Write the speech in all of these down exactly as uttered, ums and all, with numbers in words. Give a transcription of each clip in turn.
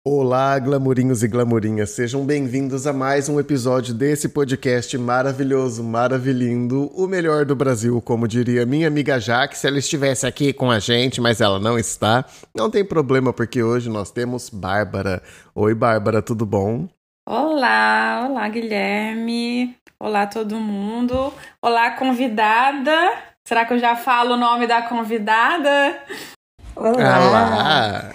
Olá, glamourinhos e glamourinhas, sejam bem-vindos a mais um episódio desse podcast maravilhoso, maravilhindo, o melhor do Brasil, como diria minha amiga Jaque, se ela estivesse aqui com a gente, mas ela não está. Não tem problema, porque hoje nós temos Bárbara. Oi, Bárbara, tudo bom? Olá, olá, Guilherme. Olá, todo mundo. Olá, convidada. Será que eu já falo o nome da convidada? Olá! Olá.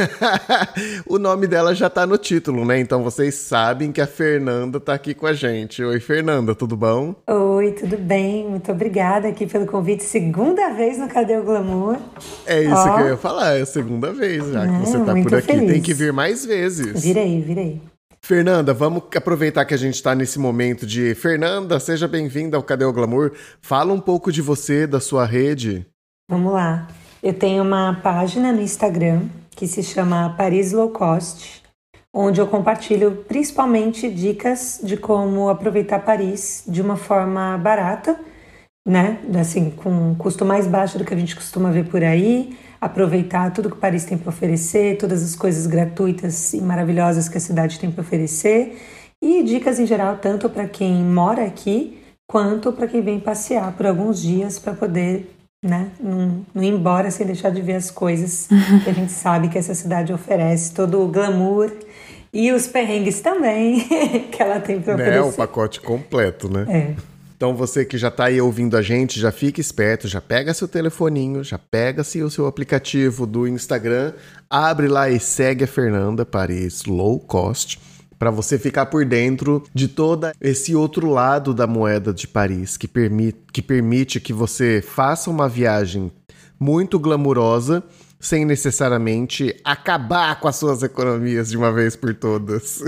O nome dela já tá no título, né? Então vocês sabem que a Fernanda tá aqui com a gente. Oi, Fernanda, tudo bom? Oi, tudo bem? Muito obrigada aqui pelo convite. Segunda vez no Cadê o Glamour? É isso oh. que eu ia falar, é a segunda vez já que é, você tá por aqui. Feliz. Tem que vir mais vezes. Virei, virei. Fernanda, vamos aproveitar que a gente tá nesse momento de... Fernanda, seja bem-vinda ao Cadê o Glamour. Fala um pouco de você, da sua rede. Vamos lá. Eu tenho uma página no Instagram que se chama Paris Low Cost, onde eu compartilho principalmente dicas de como aproveitar Paris de uma forma barata, né? Assim, com um custo mais baixo do que a gente costuma ver por aí, aproveitar tudo que Paris tem para oferecer, todas as coisas gratuitas e maravilhosas que a cidade tem para oferecer, e dicas em geral tanto para quem mora aqui quanto para quem vem passear por alguns dias para poder... né? Não, não ir embora sem deixar de ver as coisas que a gente sabe que essa cidade oferece, todo o glamour e os perrengues também que ela tem para oferecer. É o pacote completo, né? É. Então você que já está aí ouvindo a gente, já fica esperto, já pega seu telefoninho, já pega-se o seu aplicativo do Instagram, abre lá e segue a Fernanda Paris Low Cost, para você ficar por dentro de todo esse outro lado da moeda de Paris, que permite, que permite que você faça uma viagem muito glamurosa, sem necessariamente acabar com as suas economias de uma vez por todas.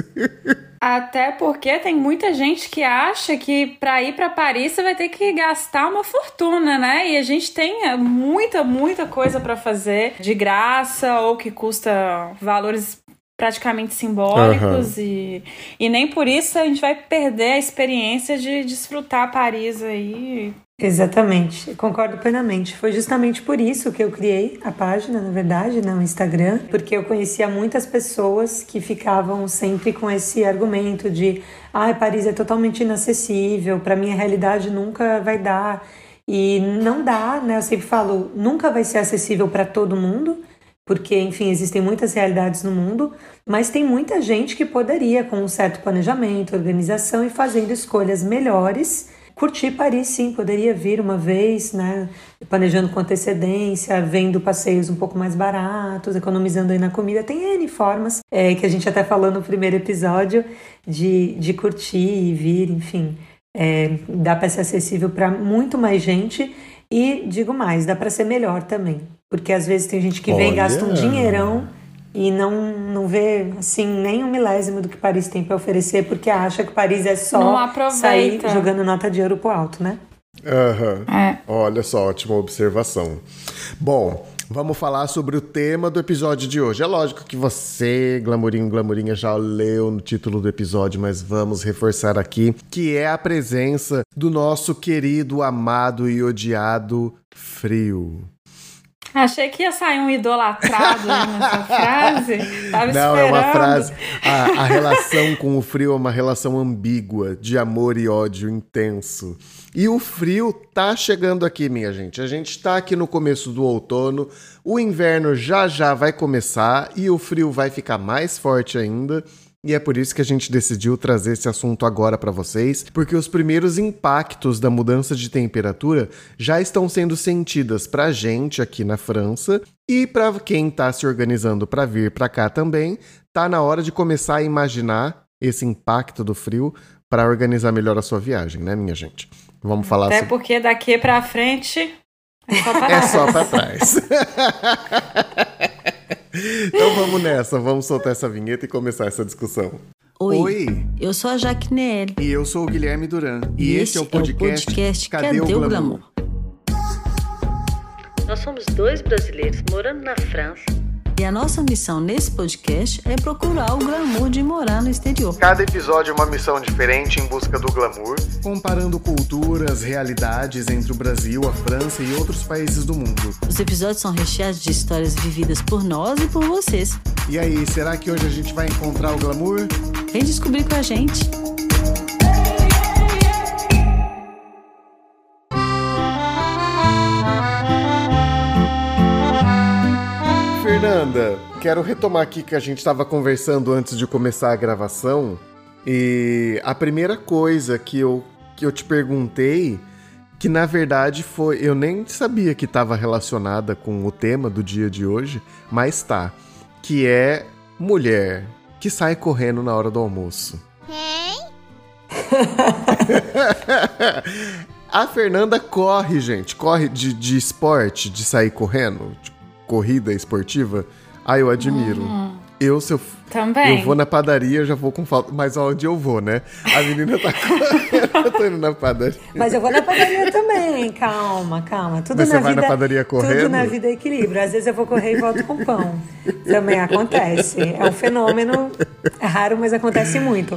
Até porque tem muita gente que acha que para ir para Paris você vai ter que gastar uma fortuna, né? E a gente tem muita, muita coisa para fazer de graça ou que custa valores praticamente simbólicos, uhum. e, e nem por isso a gente vai perder a experiência de desfrutar Paris aí. Exatamente, concordo plenamente. Foi justamente por isso que eu criei a página, na verdade, no Instagram, porque eu conhecia muitas pessoas que ficavam sempre com esse argumento de ah, Paris é totalmente inacessível, para mim a realidade nunca vai dar. E não dá, né? Eu sempre falo, nunca vai ser acessível para todo mundo, porque, enfim, existem muitas realidades no mundo, mas tem muita gente que poderia, com um certo planejamento, organização e fazendo escolhas melhores, curtir Paris, sim, poderia vir uma vez, né, planejando com antecedência, vendo passeios um pouco mais baratos, economizando aí na comida. Tem N formas, é, que a gente até falou no primeiro episódio, de, de curtir e vir, enfim, é, dá para ser acessível para muito mais gente. E digo mais, dá para ser melhor também. Porque às vezes tem gente que vem e gasta um dinheirão e não, não vê assim, nem um milésimo do que Paris tem para oferecer, porque acha que Paris é só sair jogando nota de euro pro alto, né? Aham. Uhum. É. Olha só, ótima observação. Bom, vamos falar sobre o tema do episódio de hoje. É lógico que você, glamourinho, glamourinha, já leu no título do episódio, mas vamos reforçar aqui, que é a presença do nosso querido, amado e odiado frio. Achei que ia sair um idolatrado nessa frase. Tava Não, esperando. É uma frase... A, a relação com o frio é uma relação ambígua, de amor e ódio intenso. E o frio tá chegando aqui, minha gente. A gente tá aqui no começo do outono, o inverno já já vai começar e o frio vai ficar mais forte ainda. E é por isso que a gente decidiu trazer esse assunto agora para vocês, porque os primeiros impactos da mudança de temperatura já estão sendo sentidas pra gente aqui na França, e para quem tá se organizando para vir para cá também, tá na hora de começar a imaginar esse impacto do frio para organizar melhor a sua viagem, né, minha gente? Vamos falar Até sobre... porque daqui para frente é só para é só para trás. Então vamos nessa, vamos soltar essa vinheta e começar essa discussão. Oi, Oi. Eu sou a Jaque Nelly. E eu sou o Guilherme Duran. E, e esse é o podcast, é o podcast Cadê, Cadê o Glamour? Glamour? Nós somos dois brasileiros morando na França. E a nossa missão nesse podcast é procurar o glamour de morar no exterior. Cada episódio é uma missão diferente em busca do glamour, comparando culturas, realidades entre o Brasil, a França e outros países do mundo. Os episódios são recheados de histórias vividas por nós e por vocês. E aí, será que hoje a gente vai encontrar o glamour? Vem descobrir com a gente. Fernanda, quero retomar aqui que a gente estava conversando antes de começar a gravação. E a primeira coisa que eu, que eu te perguntei, que na verdade foi... Eu nem sabia que estava relacionada com o tema do dia de hoje, mas tá. Que é mulher que sai correndo na hora do almoço. Quem? A Fernanda corre, gente. Corre de, de esporte, de sair correndo. De corrida esportiva. Ah, eu admiro. Hum. Eu, se eu... Também. Eu vou na padaria, eu já vou com falta. Mas onde eu vou, né? A menina tá correndo, eu tô indo na padaria. Mas eu vou na padaria também, calma, calma. Tudo mas na você vai vida, na padaria correndo? Tudo na vida é equilíbrio. Às vezes eu vou correr e volto com pão. Também acontece. É um fenômeno, é raro, mas acontece muito.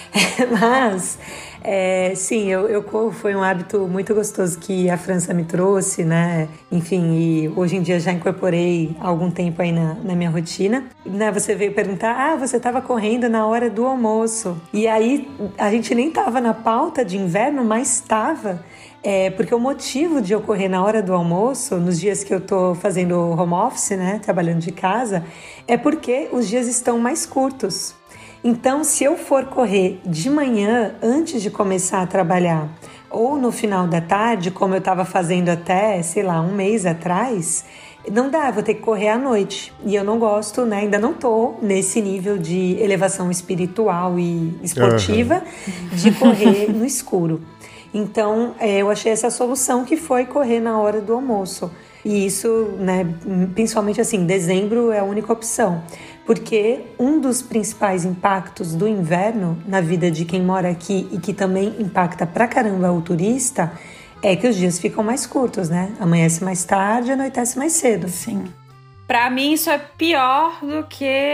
Mas... É, sim, eu, eu corro, foi um hábito muito gostoso que a França me trouxe, né? Enfim, e hoje em dia já incorporei há algum tempo aí na, na minha rotina. Né, você veio perguntar, ah, você estava correndo na hora do almoço. E aí, a gente nem estava na pauta de inverno, mas estava. É, porque o motivo de eu correr na hora do almoço, nos dias que eu tô fazendo home office, né? Trabalhando de casa, é porque os dias estão mais curtos. Então, se eu for correr de manhã, antes de começar a trabalhar, ou no final da tarde, como eu estava fazendo até, sei lá, um mês atrás, não dá, vou ter que correr à noite. E eu não gosto, né? Ainda não tô nesse nível de elevação espiritual e esportiva uhum. de correr no escuro. Então, eu achei essa solução que foi correr na hora do almoço. E isso, né, principalmente assim, dezembro é a única opção. Porque um dos principais impactos do inverno na vida de quem mora aqui e que também impacta pra caramba o turista é que os dias ficam mais curtos, né? Amanhece mais tarde e anoitece mais cedo. Sim. Pra mim isso é pior do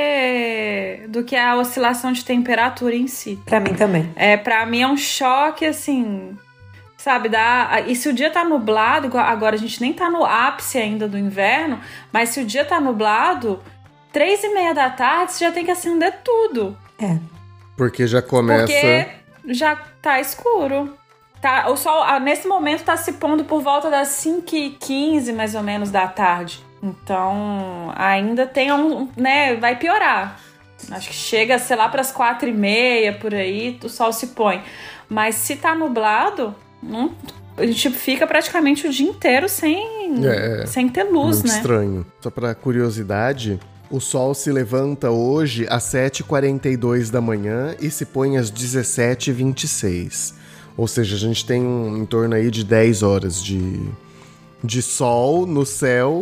que do que a oscilação de temperatura em si. Pra mim também. É, pra mim é um choque, assim... Sabe, dá... E se o dia tá nublado, agora a gente nem tá no ápice ainda do inverno, mas se o dia tá nublado... Três e meia da tarde, você já tem que acender tudo. É. Porque já começa... Porque já tá escuro. Tá, o sol, nesse momento, tá se pondo por volta das cinco e quinze, mais ou menos, da tarde. Então, ainda tem um... né, vai piorar. Acho que chega, sei lá, pras quatro e meia, por aí, o sol se põe. Mas se tá nublado, não... A gente fica praticamente o dia inteiro sem, é, sem ter luz, muito né? Estranho. Só pra curiosidade... O sol se levanta hoje às sete e quarenta e dois da manhã e se põe às dezessete e vinte e seis. Ou seja, a gente tem um, em torno aí de dez horas de, de sol no céu.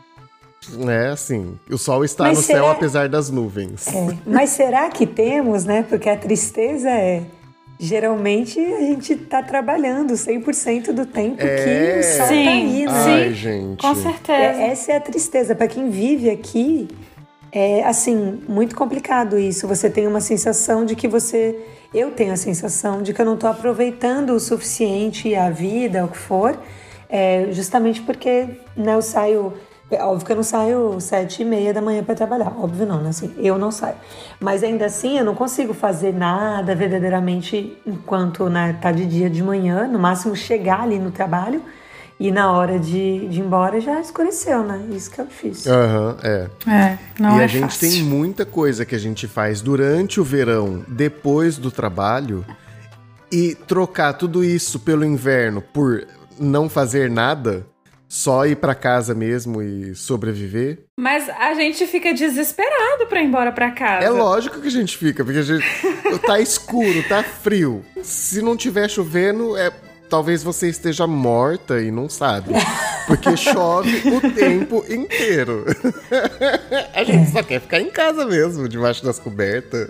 Né, assim, o sol está mas no será... céu apesar das nuvens. É, mas será que temos, né? Porque a tristeza é... Geralmente a gente tá trabalhando cem por cento do tempo é... que o sol sim, tá aí, né? Ai, gente. Com certeza. É, essa é a tristeza. Para quem vive aqui... É, assim, muito complicado isso. Você tem uma sensação de que você... Eu tenho a sensação de que eu não estou aproveitando o suficiente a vida, o que for, é, justamente porque, né, eu saio... É óbvio que eu não saio sete e meia da manhã para trabalhar. Óbvio não, né? Assim, eu não saio. Mas ainda assim, eu não consigo fazer nada verdadeiramente enquanto, né, tá de dia de manhã. No máximo, chegar ali no trabalho... E na hora de, de ir embora já escureceu, né? Isso que é difícil. Aham, uhum, é. É, não e é a gente fácil. tem muita coisa que a gente faz durante o verão, depois do trabalho, e trocar tudo isso pelo inverno por não fazer nada, só ir pra casa mesmo e sobreviver. Mas a gente fica desesperado pra ir embora pra casa. É lógico que a gente fica, porque a gente tá escuro, tá frio. Se não tiver chovendo, é... Talvez você esteja morta e não sabe. Porque chove o tempo inteiro. A gente só quer ficar em casa mesmo, debaixo das cobertas.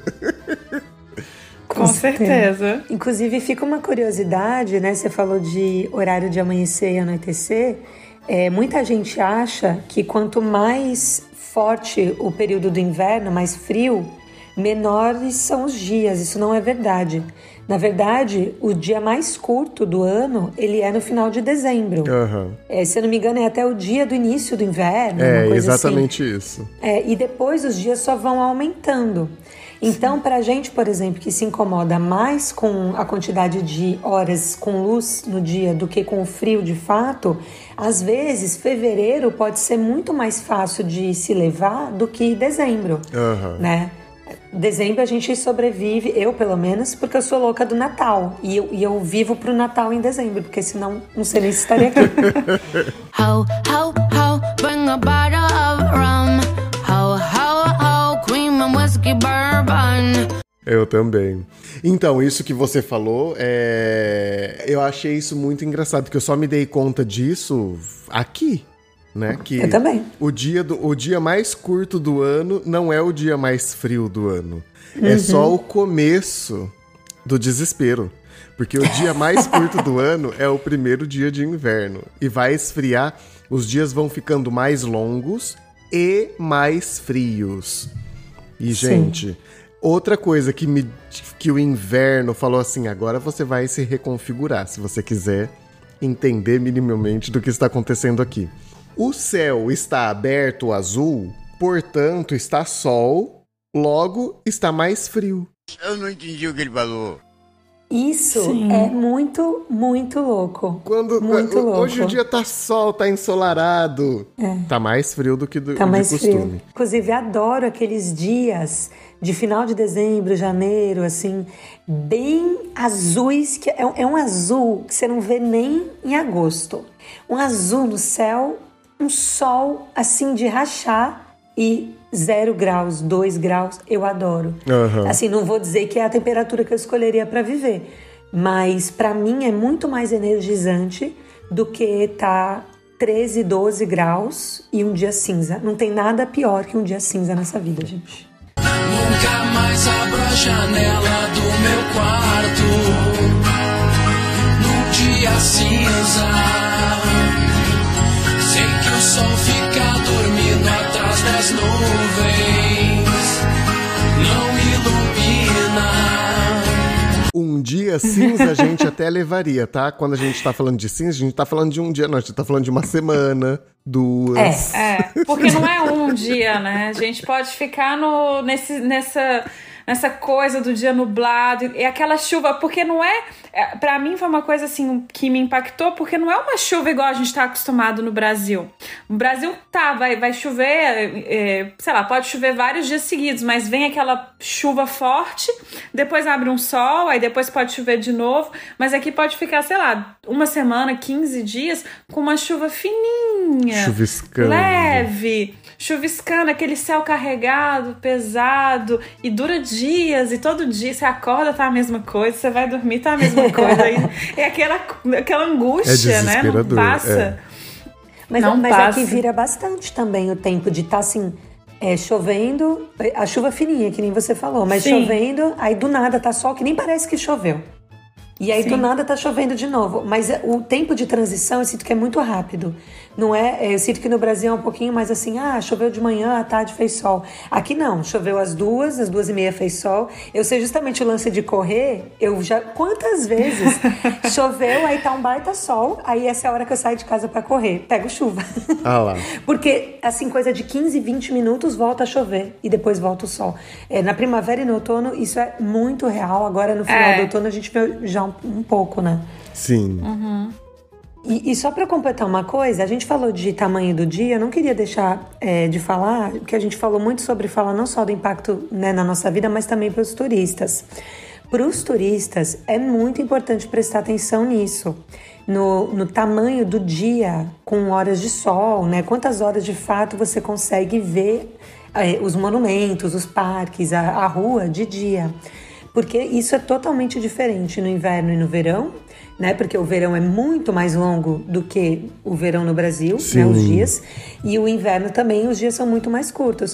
Com certeza. Inclusive, fica uma curiosidade, né? Você falou de horário de amanhecer e anoitecer. É, muita gente acha que quanto mais forte o período do inverno, mais frio, menores são os dias. Isso não é verdade. Na verdade, o dia mais curto do ano, ele é no final de dezembro. Uhum. É, se eu não me engano, é até o dia do início do inverno. É, uma coisa exatamente assim. isso. É, e depois os dias só vão aumentando. Então, pra gente, por exemplo, que se incomoda mais com a quantidade de horas com luz no dia do que com o frio de fato, às vezes, fevereiro pode ser muito mais fácil de se levar do que dezembro, Uhum. né? Dezembro a gente sobrevive, eu pelo menos, porque eu sou louca do Natal. E eu, e eu vivo pro Natal em dezembro, porque senão não sei nem se estaria aqui. Ho, ho, ho, bring a bottle of rum. Ho, ho, ho, cream and whiskey bourbon. Eu também. Então, isso que você falou, é... eu achei isso muito engraçado, porque eu só me dei conta disso aqui. Né? Que eu também. O dia, do, o dia mais curto do ano não é o dia mais frio do ano. Uhum. É só o começo do desespero. Porque o dia mais curto do ano é o primeiro dia de inverno. E vai esfriar, os dias vão ficando mais longos e mais frios. E, Sim. gente, outra coisa que, me, que o inverno falou assim, agora você vai se reconfigurar, se você quiser entender minimamente do que está acontecendo aqui. O céu está aberto azul, portanto está sol, logo está mais frio. Eu não entendi o que ele falou. Isso Sim. é muito, muito louco. Quando, muito hoje louco. Hoje o dia tá sol, tá ensolarado. É. Tá mais frio do que do, tá de mais costume. Frio. Inclusive, adoro aqueles dias de final de dezembro, janeiro, assim, bem azuis, que é, é um azul que você não vê nem em agosto. Um azul no céu, um sol assim de rachar e zero graus, dois graus, eu adoro. Uhum. Assim, não vou dizer que é a temperatura que eu escolheria para viver, mas para mim é muito mais energizante do que tá treze, doze graus e um dia cinza. Não tem nada pior que um dia cinza nessa vida, gente. Nunca mais abro a janela do meu quarto num dia cinza. Sei que o sol fica dormindo atrás das nuvens, não ilumina. Um dia cinza a gente até levaria, tá? Quando a gente tá falando de cinza, a gente tá falando de um dia, não, a gente tá falando de uma semana, duas. É, é porque não é um dia, né? A gente pode ficar no, nesse, nessa, nessa coisa do dia nublado e aquela chuva, porque não é... é pra mim foi uma coisa assim que me impactou, porque não é uma chuva igual a gente tá acostumado no Brasil. No Brasil tá, vai, vai chover, é, sei lá, pode chover vários dias seguidos, mas vem aquela chuva forte, depois abre um sol, aí depois pode chover de novo, mas aqui pode ficar, sei lá, uma semana, quinze dias com uma chuva fininha, chuviscando, leve, chuviscando, aquele céu carregado, pesado, e dura dias, e todo dia você acorda, tá a mesma coisa, você vai dormir, tá a mesma coisa, aí é aquela, aquela angústia, é né? Não passa. É. Mas, não mas passa. aqui vira bastante também o tempo de estar tá, assim, é, chovendo, a chuva fininha, que nem você falou, mas Sim. chovendo, aí do nada tá sol, que nem parece que choveu. E aí, Sim. do nada, tá chovendo de novo. Mas o tempo de transição, eu sinto que é muito rápido. Não é... Eu sinto que no Brasil é um pouquinho mais assim, ah, choveu de manhã, à tarde fez sol. Aqui não, choveu às duas, às duas e meia fez sol. Eu sei justamente o lance de correr, eu já... Quantas vezes choveu, aí tá um baita sol, aí essa é a hora que eu saio de casa pra correr. Pego chuva. Ah lá. Porque, assim, coisa de quinze, vinte minutos volta a chover e depois volta o sol. É, na primavera e no outono, isso é muito real. Agora, no final é. do outono, a gente vê já um Um pouco, né? Sim. Uhum. E, e só para completar uma coisa, a gente falou de tamanho do dia, eu não queria deixar é, de falar, que a gente falou muito sobre falar não só do impacto, né, na nossa vida, mas também para os turistas. Para os turistas, é muito importante prestar atenção nisso, no, no tamanho do dia com horas de sol, né? Quantas horas de fato você consegue ver é, os monumentos, os parques, a, a rua de dia. Porque isso é totalmente diferente no inverno e no verão, né? Porque o verão é muito mais longo do que o verão no Brasil, né? Os dias. E o inverno também, os dias são muito mais curtos.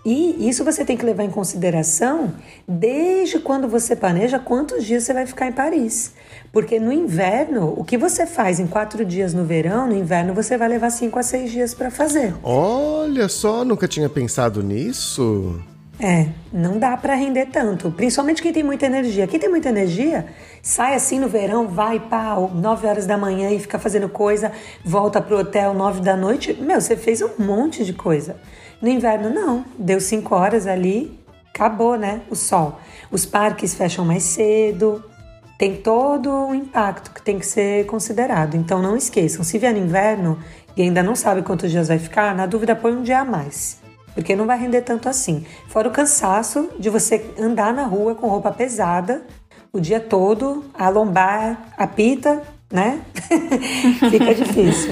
E isso você tem que levar em consideração desde quando você planeja quantos dias você vai ficar em Paris. Porque no inverno, o que você faz em quatro dias no verão, no inverno você vai levar cinco a seis dias para fazer. Olha só, nunca tinha pensado nisso. É, não dá pra render tanto, principalmente quem tem muita energia. Quem tem muita energia, sai assim no verão, vai pá, nove horas da manhã e fica fazendo coisa, volta pro hotel nove da noite. Meu, você fez um monte de coisa. No inverno, não. Deu cinco horas ali, acabou, né? O sol. Os parques fecham mais cedo, tem todo o impacto que tem que ser considerado. Então não esqueçam, se vier no inverno e ainda não sabe quantos dias vai ficar, na dúvida põe um dia a mais. Porque não vai render tanto assim. Fora o cansaço de você andar na rua com roupa pesada o dia todo, a lombar apita, né? Fica difícil.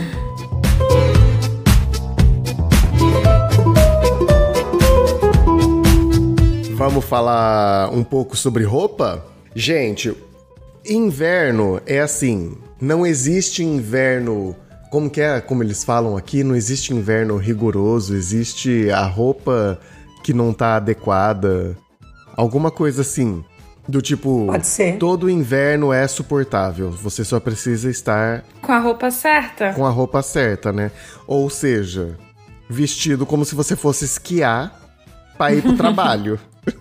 Vamos falar um pouco sobre roupa? Gente, inverno é assim, não existe inverno... Como que é, como eles falam aqui, não existe inverno rigoroso, existe a roupa que não tá adequada, alguma coisa assim, do tipo, pode ser. Todo inverno é suportável, você só precisa estar... Com a roupa certa? Com a roupa certa, né? Ou seja, vestido como se você fosse esquiar pra ir pro trabalho.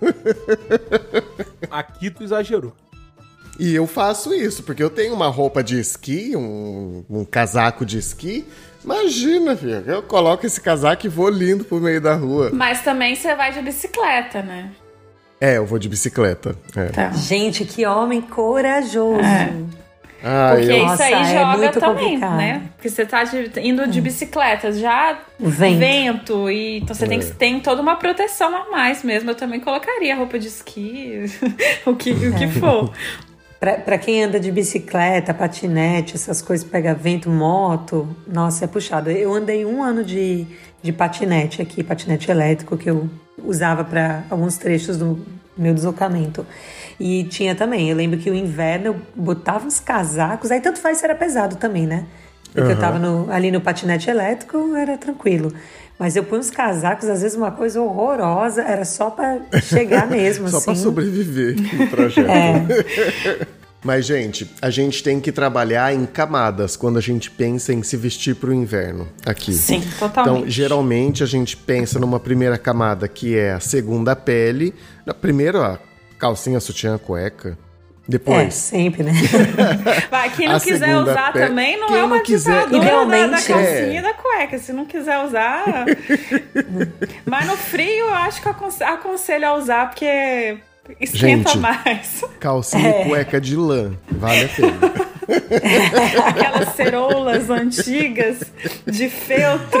Aqui tu exagerou. E eu faço isso, porque eu tenho uma roupa de esqui, um, um casaco de esqui. Imagina, filho, eu coloco esse casaco e vou lindo pro meio da rua. Mas também você vai de bicicleta, né? É, eu vou de bicicleta. É. Tá. Gente, que homem corajoso. É. Ah, porque eu... isso Nossa, aí é joga muito também, complicado. né? Porque você tá de, indo de bicicleta, já Vento. vento e então você É. tem, que, tem toda uma proteção a mais mesmo. Eu também colocaria roupa de esqui, o que, o que for. Pra, pra quem anda de bicicleta, patinete, essas coisas, pega vento, moto, nossa, é puxado. Eu andei um ano de, de patinete aqui, patinete elétrico, que eu usava para alguns trechos do meu deslocamento. E tinha também, eu lembro que o inverno eu botava uns casacos, aí tanto faz se era pesado também, né? Porque Uhum. eu tava no, ali no patinete elétrico, era tranquilo. Mas eu punha uns casacos, às vezes uma coisa horrorosa, era só pra chegar mesmo, Só assim. pra sobreviver no trajeto. É. Mas, gente, a gente tem que trabalhar em camadas quando a gente pensa em se vestir pro inverno aqui. Sim, totalmente. Então, geralmente, a gente pensa numa primeira camada, que é a segunda pele. Na primeira, a calcinha, sutiã, cueca. É, Depois... sempre, né? Vai, quem não A quiser segunda usar pé- também não quem é uma não quiser- ditadura da, da Idealmente, calcinha é. e da cueca. Se não quiser usar... Mas no frio eu acho que eu aconse- aconselho a usar, porque esquenta Gente. mais. Calcinha É. e cueca de lã. Vale a pena. Aquelas ceroulas antigas de feltro.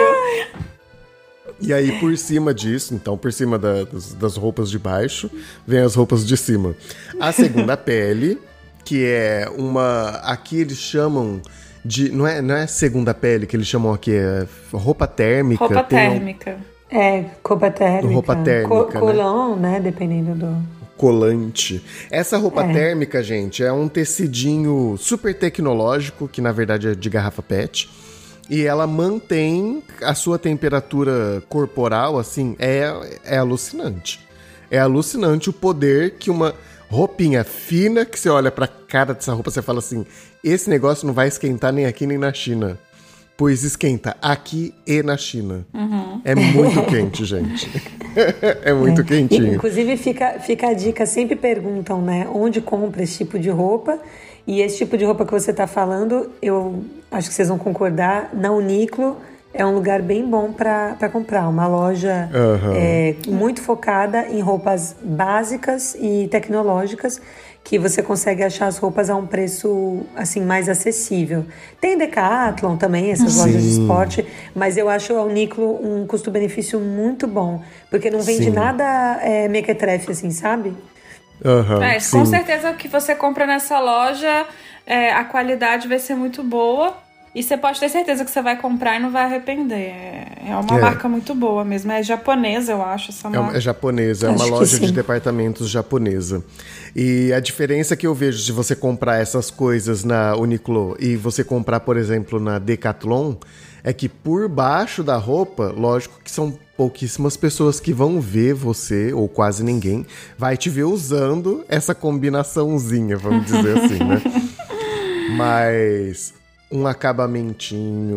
E aí, por cima disso, então, por cima da- das, das roupas de baixo, vem as roupas de cima. A segunda pele, que é uma... Aqui eles chamam de... Não é, não é segunda pele que eles chamam aqui, é roupa térmica. Roupa tem um térmica. É, roupa térmica. Roupa térmica, né? Colão, né? Dependendo do... colante. Essa roupa É. térmica, gente, é um tecidinho super tecnológico, que na verdade é de garrafa pet. E ela mantém a sua temperatura corporal, assim, é, é alucinante. É alucinante o poder que uma roupinha fina, que você olha pra cara dessa roupa, você fala assim, esse negócio não vai esquentar nem aqui nem na China. Pois esquenta aqui e na China. Uhum. É muito quente, gente. É muito É. quentinho. Inclusive, fica, fica a dica, sempre perguntam, né? Onde compra esse tipo de roupa? E esse tipo de roupa que você está falando, eu acho que vocês vão concordar, na Uniqlo é um lugar bem bom para comprar. Uma loja Aham. é, muito focada em roupas básicas e tecnológicas, que você consegue achar as roupas a um preço assim mais acessível. Tem Decathlon também, essas lojas de esporte, mas eu acho a Uniqlo um custo-benefício muito bom, porque não vende Sim. nada é, mequetrefe, assim, sabe? Aham, É, sim. com certeza o que você compra nessa loja, é, a qualidade vai ser muito boa. E você pode ter certeza que você vai comprar e não vai arrepender. É é uma É. marca muito boa mesmo. É japonesa, eu acho, essa É, marca. uma- é japonesa, é Acho uma que loja de sim. departamentos japonesa. E a diferença que eu vejo de você comprar essas coisas na Uniqlo e você comprar, por exemplo, na Decathlon, é que por baixo da roupa, lógico que são pouquíssimas pessoas que vão ver você, ou quase ninguém, vai te ver usando essa combinaçãozinha, vamos dizer assim, né? Mas um acabamentinho,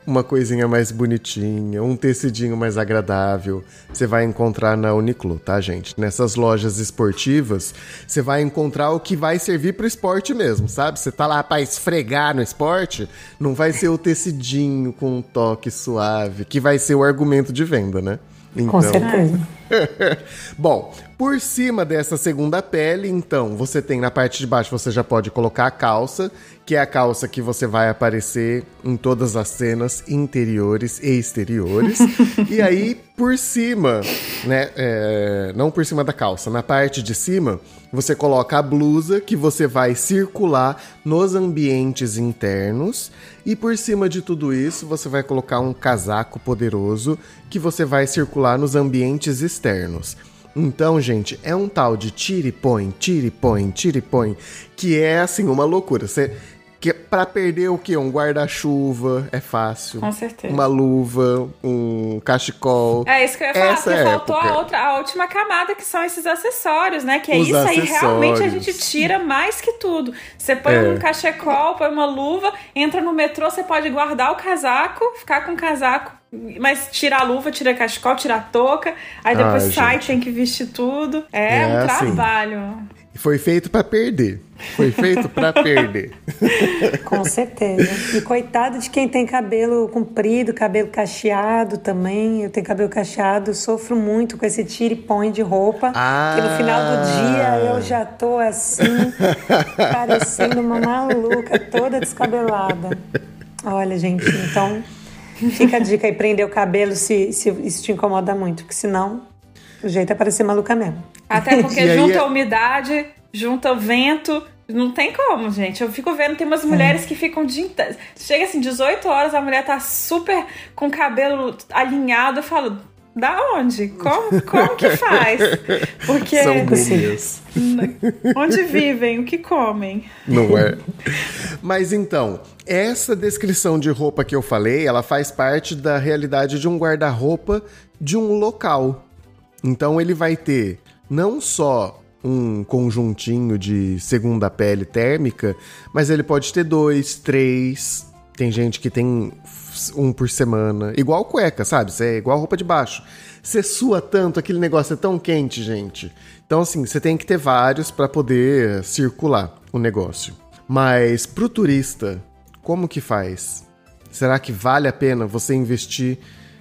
uma coisinha mais bonitinha, um tecidinho mais agradável, você vai encontrar na Uniqlo, tá, gente? Nessas lojas esportivas, você vai encontrar o que vai servir pro esporte mesmo, sabe? Você tá lá pra esfregar no esporte, não vai ser o tecidinho com um toque suave, que vai ser o argumento de venda, né? Então... Com certeza. Bom, por cima dessa segunda pele, então, você tem na parte de baixo, você já pode colocar a calça, que é a calça que você vai aparecer em todas as cenas interiores e exteriores. E aí, por cima, né, é, não por cima da calça, na parte de cima, você coloca a blusa, que você vai circular nos ambientes internos. E por cima de tudo isso, você vai colocar um casaco poderoso, que você vai circular nos ambientes externos. Então, gente, é um tal de tira e põe, tira e põe, tira e põe, que é, assim, uma loucura. Você, que, pra perder o quê? Um guarda-chuva é fácil. Com certeza. Uma luva, um cachecol. É isso que eu ia falar, Essa porque faltou época. a, outra, a última camada, que são esses acessórios, né? Que é Os isso aí, acessórios. realmente a gente tira mais que tudo. Você põe É. um cachecol, põe uma luva, entra no metrô, você pode guardar o casaco, ficar com o casaco, mas tira a luva, tira o cachecol, tira a touca, aí depois Ai, sai, gente. tem que vestir tudo. É, É um assim. trabalho. Foi feito pra perder. Foi feito pra perder. Com certeza. E coitado de quem tem cabelo comprido, cabelo cacheado também. Eu tenho cabelo cacheado, sofro muito com esse tira e põe de roupa. Ah. Que no final do dia eu já tô assim, parecendo uma maluca, toda descabelada. Olha, gente, então fica a dica aí, prender o cabelo se, se isso te incomoda muito, porque senão o jeito é parecer maluca mesmo. Até porque E aí junta é- a umidade, junta o vento. Não tem como, gente. Eu fico vendo, tem umas mulheres que ficam de... Chega assim, dezoito horas, a mulher tá super com o cabelo alinhado. Eu falo, da onde? Como, como que faz? Porque São múmias. onde vivem? O que comem? Não é? Mas então, essa descrição de roupa que eu falei, ela faz parte da realidade de um guarda-roupa de um local. Então ele vai ter não só um conjuntinho de segunda pele térmica, mas ele pode ter dois, três. Tem gente que tem um por semana. Igual cueca, sabe? Você é igual roupa de baixo. Você sua tanto, aquele negócio é tão quente, gente. Então, assim, você tem que ter vários para poder circular o negócio. Mas pro turista, como que faz? Será que vale a pena você investir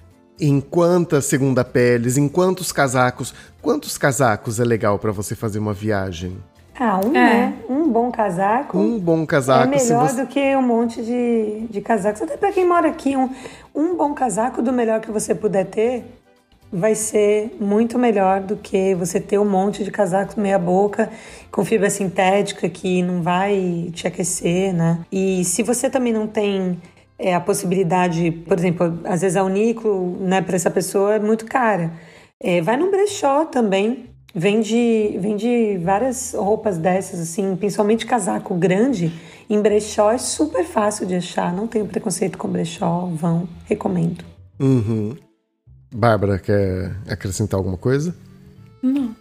em quantas segunda peles, em quantos casacos? Quantos casacos é legal para você fazer uma viagem? Ah, um, É. né? Um bom casaco. Um bom casaco. É se melhor você... do que um monte de, de casacos. Até para quem mora aqui, um, um bom casaco do melhor que você puder ter vai ser muito melhor do que você ter um monte de casacos meia boca com fibra sintética que não vai te aquecer, né? E se você também não tem é, a possibilidade, por exemplo, às vezes a Uniqlo, né, para essa pessoa é muito cara. É, vai num brechó também. Vende, vende várias roupas dessas, assim, principalmente casaco grande. Em brechó é super fácil de achar. Não tenho preconceito com brechó, vão, recomendo. Uhum. Bárbara, quer acrescentar alguma coisa? Não.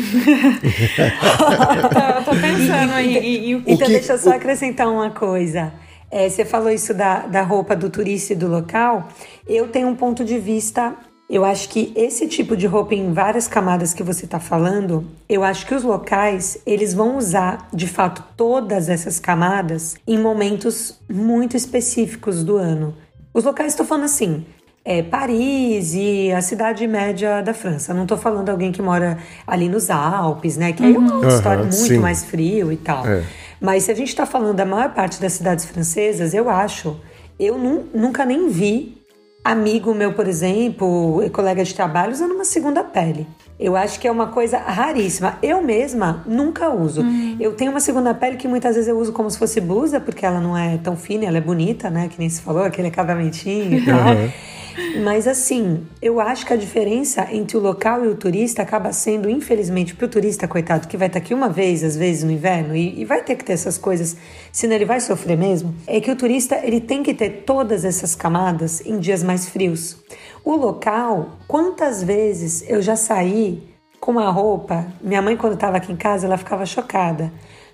eu, tô, eu tô pensando em... em- em- Então que- deixa eu só o- acrescentar uma coisa. É, você falou isso da, da roupa do turista e do local. Eu tenho um ponto de vista... Eu acho que esse tipo de roupa em várias camadas que você está falando, eu acho que os locais, eles vão usar, de fato, todas essas camadas em momentos muito específicos do ano. Os locais, estou falando assim, é, Paris e a cidade média da França. Não estou falando de alguém que mora ali nos Alpes, né? Que aí é uma outra Aham, história muito sim. mais frio e tal. É. Mas se a gente está falando da maior parte das cidades francesas, eu acho, eu nu- nunca nem vi amigo meu, por exemplo, colega de trabalho, usando uma segunda pele. Eu acho que é uma coisa raríssima. Eu mesma nunca uso. Uhum. Eu tenho uma segunda pele que muitas vezes eu uso como se fosse blusa, porque ela não é tão fina, ela é bonita, né? Que nem se falou, aquele acabamentinho e tal. Mas assim, eu acho que a diferença entre o local e o turista acaba sendo, infelizmente, pro turista, coitado, que vai estar aqui uma vez, às vezes, no inverno, e, e vai ter que ter essas coisas, senão ele vai sofrer mesmo, é que o turista, ele tem que ter todas essas camadas em dias mais frios. O local, quantas vezes eu já saí com uma roupa, minha mãe, quando estava aqui em casa, ela ficava chocada,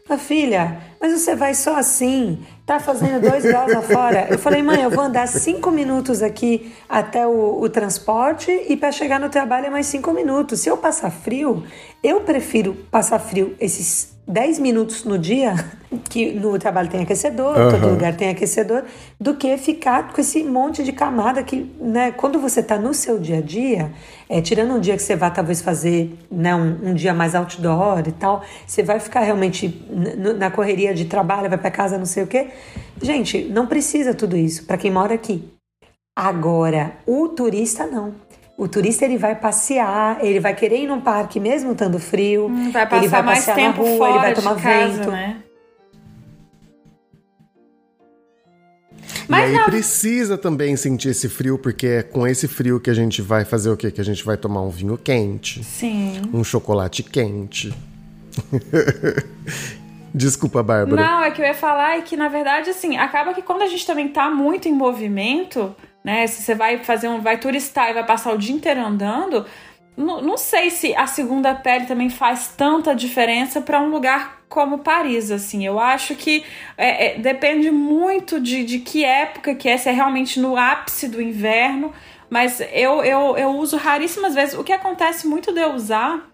Ah, filha, mas você vai só assim, tá fazendo dois graus lá fora. Eu falei, mãe, eu vou andar cinco minutos aqui até o, o transporte e para chegar no trabalho é mais cinco minutos. Se eu passar frio, eu prefiro passar frio esses dez minutos no dia, que no trabalho tem aquecedor, uhum. todo lugar tem aquecedor, do que ficar com esse monte de camada que, né, quando você tá no seu dia a dia, é, tirando um dia que você vai talvez fazer, né, um, um dia mais outdoor e tal, você vai ficar realmente n- na correria de trabalho, vai pra casa, não sei o quê. Gente, não precisa tudo isso para quem mora aqui. Agora, o turista não. O turista, ele vai passear, ele vai querer ir num parque mesmo estando frio, hum, vai passar ele vai mais passear tempo na rua, fora ele vai tomar de casa, vento. Né? Mas e aí não... precisa também sentir esse frio, porque é com esse frio que a gente vai fazer o quê? Que a gente vai tomar um vinho quente. Sim. Um chocolate quente. Desculpa, Bárbara. Não, é que eu ia falar é que, na verdade, assim, acaba que quando a gente também tá muito em movimento, né? Se você vai fazer um, vai turistar e vai passar o dia inteiro andando, não, não sei se a segunda pele também faz tanta diferença para um lugar como Paris, assim. Eu acho que é, é, depende muito de, de que época que é, se é realmente no ápice do inverno, mas eu, eu, eu uso raríssimas vezes. O que acontece muito de eu usar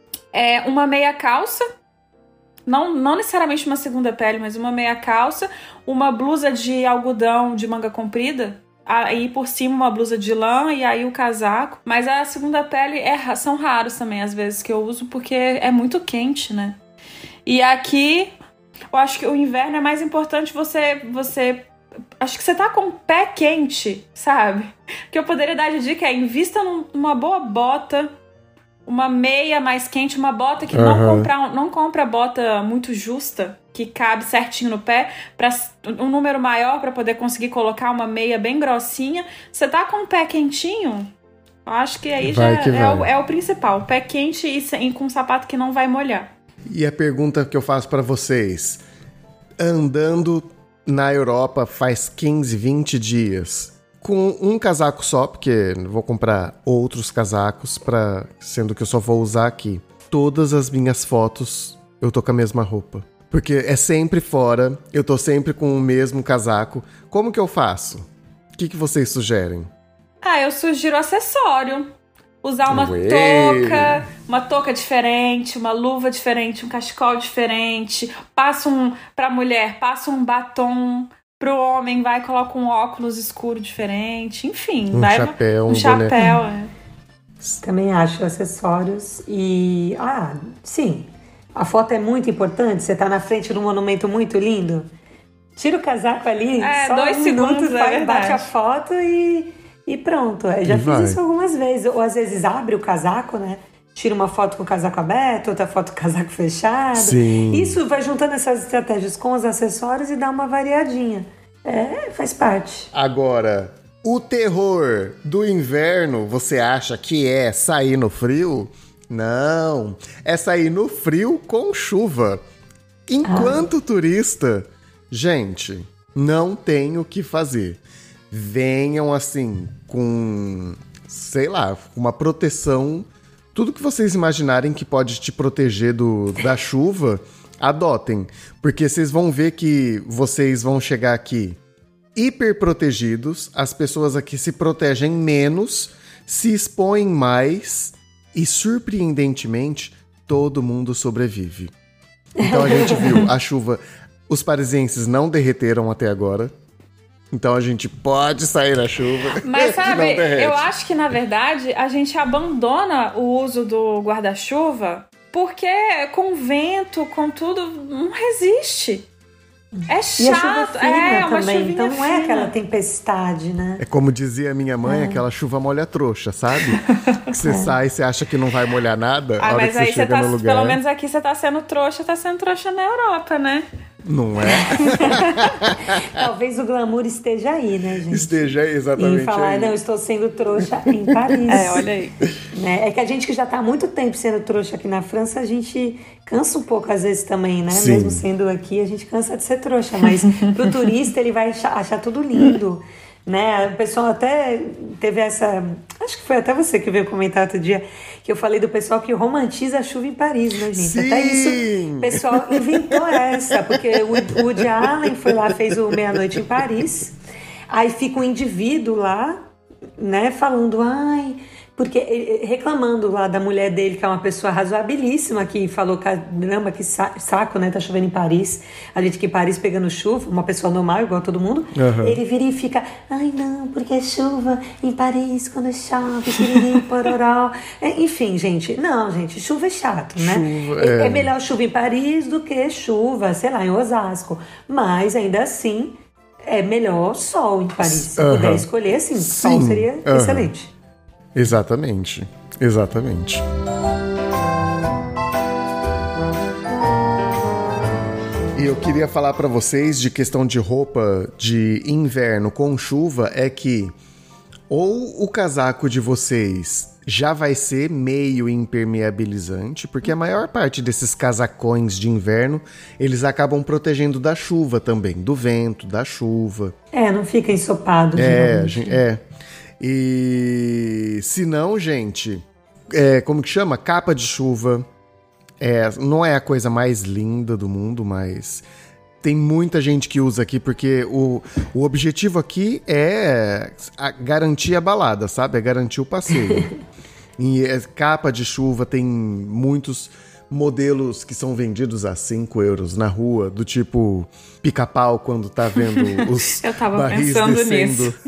é uma meia calça, Não, não necessariamente uma segunda pele, mas uma meia calça, uma blusa de algodão de manga comprida, aí por cima uma blusa de lã e aí o casaco. Mas a segunda pele é, são raros também às vezes que eu uso, porque é muito quente, né? E aqui, eu acho que o inverno é mais importante você... você acho que você tá com o pé quente, sabe? O que eu poderia dar de dica é invista numa boa bota, uma meia mais quente, uma bota que uhum. não, compra, não compra bota muito justa, que cabe certinho no pé, para um número maior para poder conseguir colocar uma meia bem grossinha. Você tá com o pé quentinho? Acho que aí vai já que é, o, é o principal. Pé quente e, e com um sapato que não vai molhar. E a pergunta que eu faço para vocês: andando na Europa faz quinze, vinte dias, com um casaco só, porque vou comprar outros casacos, pra, sendo que eu só vou usar aqui. Todas as minhas fotos eu tô com a mesma roupa. Porque é sempre fora, eu tô sempre com o mesmo casaco. Como que eu faço? O que, que vocês sugerem? Ah, eu sugiro acessório. Usar uma Ué. touca, uma touca diferente, uma luva diferente, um cachecol diferente. Passa um, pra mulher, passa um batom. Pro homem, vai e coloca um óculos escuro diferente. Enfim, um vai chapéu, um um chapéu. É. Também acho acessórios e... Ah, sim. A foto é muito importante. Você tá na frente de um monumento muito lindo. Tira o casaco ali, é, só dois um segundos, minuto, é vai, bate a foto e, e pronto. Eu já e fiz vai. isso algumas vezes. Ou às vezes abre o casaco, né? Tira uma foto com o casaco aberto, outra foto com o casaco fechado. Sim. Isso vai juntando essas estratégias com os acessórios e dá uma variadinha. É, faz parte. Agora, o terror do inverno, você acha que é sair no frio? Não, é sair no frio com chuva. Enquanto ah. turista, gente, não tem o que fazer. Venham assim, com, sei lá, uma proteção. Tudo que vocês imaginarem que pode te proteger do, da chuva, adotem. Porque vocês vão ver que vocês vão chegar aqui hiper protegidos, as pessoas aqui se protegem menos, se expõem mais e, surpreendentemente, todo mundo sobrevive. Então a gente viu a chuva, os parisienses não derreteram até agora. Então a gente pode sair na chuva. Mas sabe, eu acho que na verdade a gente abandona o uso do guarda-chuva porque com vento, com tudo, não resiste. É chato, e a chuva fina é uma também, chuvinha então não fina. é aquela tempestade, né? É como dizia a minha mãe, é. aquela chuva molha trouxa, sabe? Que você é. sai, você acha que não vai molhar nada, ah, a hora mas que você aí chega tá, no lugar... Pelo menos aqui você tá sendo trouxa, tá sendo trouxa na Europa, né? Não é? Talvez o glamour esteja aí, né, gente? Esteja aí, exatamente. Em falar, aí. não, estou sendo trouxa em Paris. É, olha aí. Né? É que a gente que já está há muito tempo sendo trouxa aqui na França, a gente cansa um pouco às vezes também, né? Sim. Mesmo sendo aqui, a gente cansa de ser trouxa. Mas pro turista, ele vai achar, achar tudo lindo. né? O pessoal até teve essa... Acho que foi até você que veio comentar outro dia, que eu falei do pessoal que romantiza a chuva em Paris, né, gente? Sim. Até isso o pessoal inventou essa, porque o Woody Allen foi lá, fez o Meia-Noite em Paris, aí fica um indivíduo lá, né, falando, ai... Porque reclamando lá da mulher dele, que é uma pessoa razoabilíssima, que falou, caramba, que saco, né? Tá chovendo em Paris. A gente que em Paris pegando chuva, uma pessoa normal, igual a todo mundo. Uhum. Ele vira e fica, ai não, porque é chuva em Paris quando chove, piriri, pororó. É, enfim, gente, não, gente, chuva é chato, né? Chuva, é... é melhor chuva em Paris do que chuva, sei lá, em Osasco. Mas ainda assim, é melhor sol em Paris. Se uhum. puder escolher, assim, Sim. sol seria uhum. excelente. Exatamente, exatamente. E eu queria falar para vocês de questão de roupa de inverno com chuva, é que ou o casaco de vocês já vai ser meio impermeabilizante, porque a maior parte desses casacões de inverno, eles acabam protegendo da chuva também, do vento, da chuva. É, não fica ensopado. É, é. E se não, gente, é, como que chama? Capa de chuva. É, não é a coisa mais linda do mundo, mas tem muita gente que usa aqui, porque o, o objetivo aqui é a garantir a balada, sabe? É garantir o passeio. E é, capa de chuva tem muitos modelos que são vendidos a cinco euros na rua, do tipo pica-pau quando tá vendo os Eu tava barris pensando descendo. Nisso.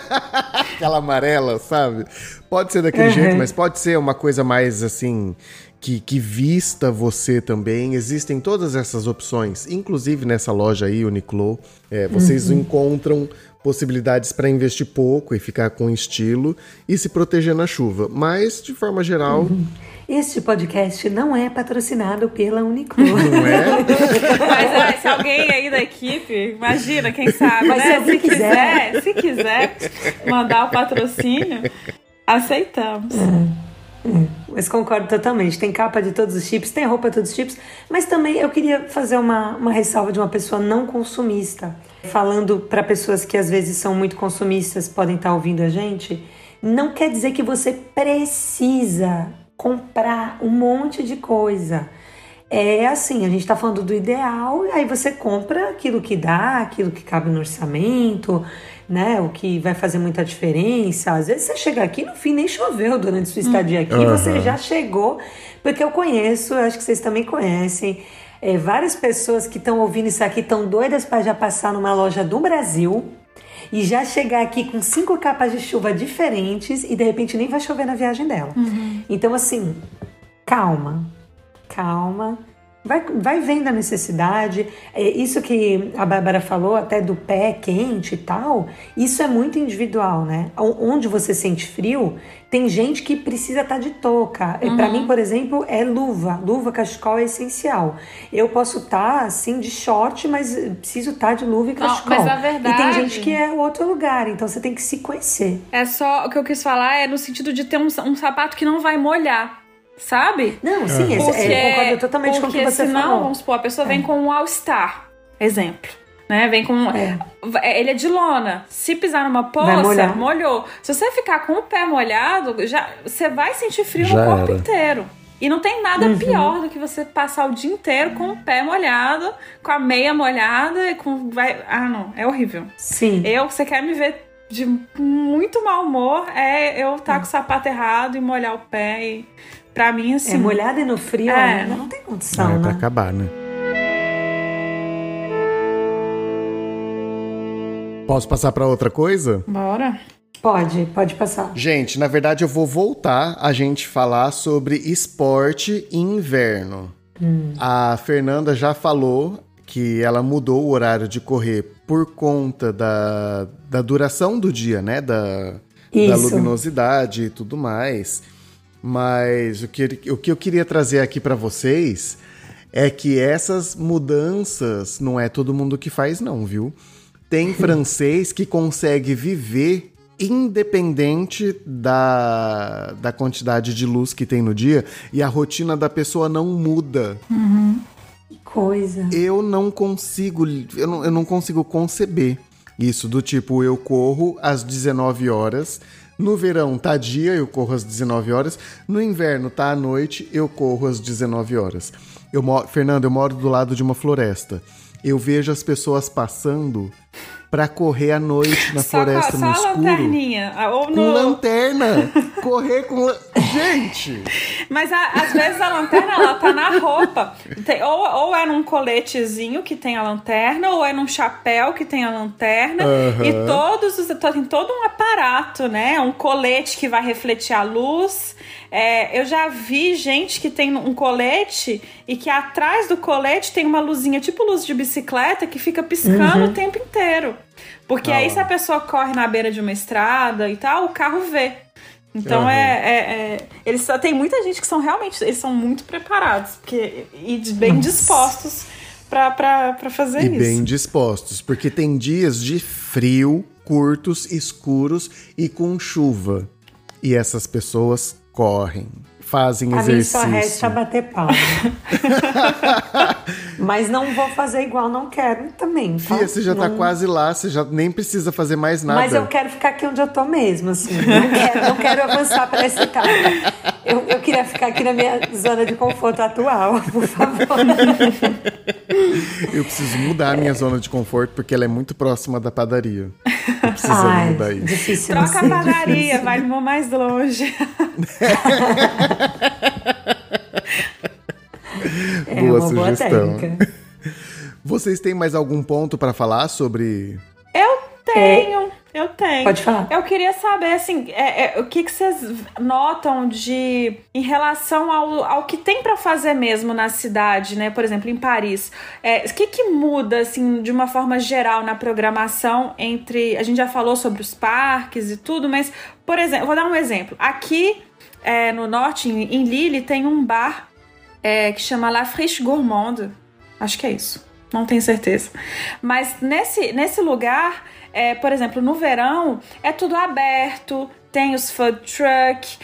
Aquela amarela, sabe? Pode ser daquele uhum. jeito, mas pode ser uma coisa mais assim, que, que vista você também. Existem todas essas opções, inclusive nessa loja aí, Uniqlo. É, vocês uhum. encontram possibilidades para investir pouco e ficar com estilo e se proteger na chuva. Mas, de forma geral... Uhum. Este podcast não é patrocinado pela Uniqlo. Não é? Mas ah, se alguém aí da equipe, imagina, quem sabe, Mas né? se, Se quiser. quiser, se quiser mandar o patrocínio, aceitamos. É, é. Mas concordo totalmente. Tem capa de todos os tipos, tem roupa de todos os tipos. Mas também eu queria fazer uma, uma ressalva de uma pessoa não consumista. Falando para pessoas que às vezes são muito consumistas, podem estar ouvindo a gente. Não quer dizer que você precisa comprar um monte de coisa. É assim, a gente tá falando do ideal, e aí você compra aquilo que dá, aquilo que cabe no orçamento, né? O que vai fazer muita diferença. Às vezes você chega aqui, no fim nem choveu durante sua estadia aqui, uhum. você já chegou, porque eu conheço, eu acho que vocês também conhecem, é, várias pessoas que estão ouvindo isso aqui estão doidas para já passar numa loja do Brasil e já chegar aqui com cinco capas de chuva diferentes e de repente nem vai chover na viagem dela. Uhum. Então, assim, calma, calma, vai, vai vendo a necessidade. É, isso que a Bárbara falou, até do pé quente e tal, isso é muito individual, né? Onde você sente frio, tem gente que precisa estar de touca. Uhum. Para mim, por exemplo, é luva. Luva, cachecol é essencial. Eu posso estar, assim, de short, mas preciso estar de luva e cachecol. Não, mas a verdade... E tem gente que é outro lugar, então você tem que se conhecer. É só, o que eu quis falar é no sentido de ter um, um sapato que não vai molhar, sabe? Não, sim, uhum. esse, é, eu concordo totalmente com o que você senão, falou. Vamos supor, a pessoa é. vem com um All-Star, exemplo. Né? Vem com. É. Ele é de lona. Se pisar numa poça, molhou. Se você ficar com o pé molhado, já, você vai sentir frio já no corpo era. inteiro. E não tem nada uhum. pior do que você passar o dia inteiro com o pé molhado, com a meia molhada e com. Vai, ah, não. É horrível. Sim. Eu, você quer me ver de muito mau humor, é eu estar tá com o sapato errado e molhar o pé. E, pra mim, assim. É molhado e no frio, é. Não, não tem condição, é, né? Pra acabar, né? Posso passar para outra coisa? Bora. Pode, pode passar. Gente, na verdade eu vou voltar a gente falar sobre esporte inverno. Hum. A Fernanda já falou que ela mudou o horário de correr por conta da, da duração do dia, né? Da, da luminosidade e tudo mais. Mas o que, o que eu queria trazer aqui para vocês é que essas mudanças não é todo mundo que faz não, viu? Tem francês que consegue viver independente da, da quantidade de luz que tem no dia e a rotina da pessoa não muda. Uhum. Que coisa. Eu não consigo, eu não, eu não consigo conceber Isso do tipo, eu corro às dezenove horas. No verão tá dia, eu corro às dezenove horas. No inverno tá à noite, eu corro às dezenove horas. Eu moro, Fernando, eu moro do lado de uma floresta. Eu vejo as pessoas passando pra correr à noite na só floresta com, no só escuro. Lanterninha, ou no... Com lanterna. Correr com... La... Gente! Mas a, às vezes a lanterna, ela tá na roupa. Tem, ou, ou é num coletezinho que tem a lanterna, ou é num chapéu que tem a lanterna. Uhum. E todos os... Tem todo um aparato, né? Um colete que vai refletir a luz. É, eu já vi gente que tem um colete e que atrás do colete tem uma luzinha, tipo luz de bicicleta, que fica piscando uhum. o tempo inteiro. Porque ah, aí se a pessoa corre na beira de uma estrada e tal, o carro vê. Então uhum. é, é, é... Eles só tem muita gente que são realmente... Eles são muito preparados porque, e bem Nossa. dispostos pra, pra, pra fazer e isso. E bem dispostos, porque tem dias de frio, curtos, escuros e com chuva. E essas pessoas correm, fazem a exercício. A mim só resta bater palma. Mas não vou fazer igual, não quero também. Tá? Fia, você já não... tá quase lá, você já nem precisa fazer mais nada. Mas eu quero ficar aqui onde eu tô mesmo, assim. Não quero, não quero avançar para essa etapa. Eu, eu queria ficar aqui na minha zona de conforto atual, por favor. Eu preciso mudar a minha é. zona de conforto, porque ela é muito próxima da padaria. Eu preciso Ai, mudar isso. Difícil, troca a padaria, difícil. Vai mais longe. É boa uma sugestão. Boa técnica. Vocês têm mais algum ponto para falar sobre... Eu tenho, é. eu tenho. Pode falar. Eu queria saber, assim, é, é, o que, que vocês notam de em relação ao, ao que tem para fazer mesmo na cidade, né? Por exemplo, em Paris. É, o que, que muda, assim, de uma forma geral na programação entre... A gente já falou sobre os parques e tudo, mas, por exemplo, vou dar um exemplo. Aqui, é, no norte, em, em Lille, tem um bar é, que chama La Friche Gourmande. Acho que é isso. Não tenho certeza. Mas nesse, nesse lugar... É, por exemplo, no verão é tudo aberto, tem os food truck,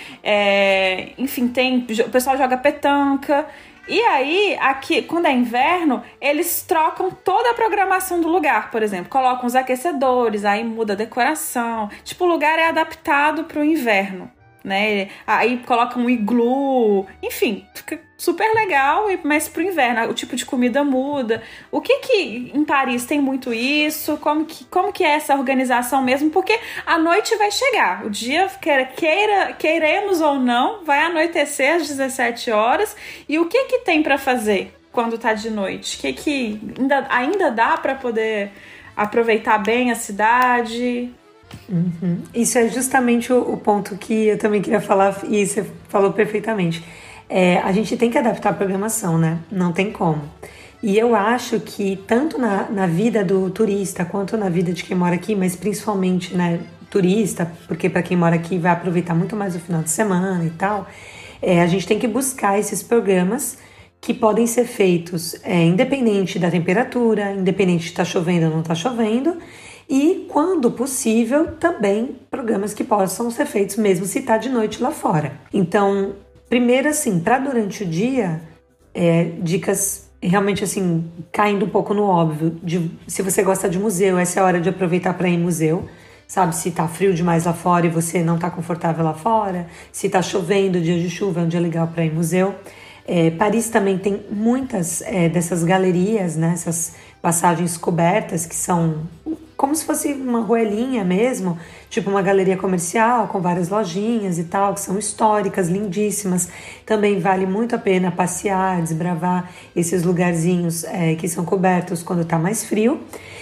é, enfim, tem, o pessoal joga petanca. E aí, aqui, quando é inverno, eles trocam toda a programação do lugar, por exemplo. Colocam os aquecedores, aí muda a decoração. Tipo, o lugar é adaptado para o inverno, né? Aí colocam um iglu, enfim, fica super legal, mas pro inverno o tipo de comida muda. O que que em Paris tem muito isso? Como que, como que é essa organização mesmo? Porque a noite vai chegar, o dia, queira, queiremos ou não, vai anoitecer às dezessete horas. E o que que tem para fazer quando tá de noite? O que que ainda, ainda dá para poder aproveitar bem a cidade? Uhum. Isso é justamente o, o ponto que eu também queria falar, e você falou perfeitamente. É, a gente tem que adaptar a programação, né? Não tem como. E eu acho que tanto na, na vida do turista quanto na vida de quem mora aqui, mas principalmente, né, turista, porque para quem mora aqui vai aproveitar muito mais o final de semana e tal, é, a gente tem que buscar esses programas que podem ser feitos é, independente da temperatura, independente de estar chovendo ou não estar chovendo, e, quando possível, também programas que possam ser feitos mesmo se está de noite lá fora. Então, primeiro, assim, para durante o dia, é, dicas realmente, assim, caindo um pouco no óbvio. De, se você gosta de museu, essa é a hora de aproveitar para ir em museu. Sabe, se tá frio demais lá fora e você não tá confortável lá fora. Se tá chovendo, dia de chuva é um dia legal para ir em museu. É, Paris também tem muitas é, dessas galerias, né, essas passagens cobertas que são como se fosse uma ruelinha mesmo, tipo uma galeria comercial com várias lojinhas e tal, que são históricas, lindíssimas. Também vale muito a pena passear, desbravar esses lugarzinhos é, que são cobertos quando tá mais frio.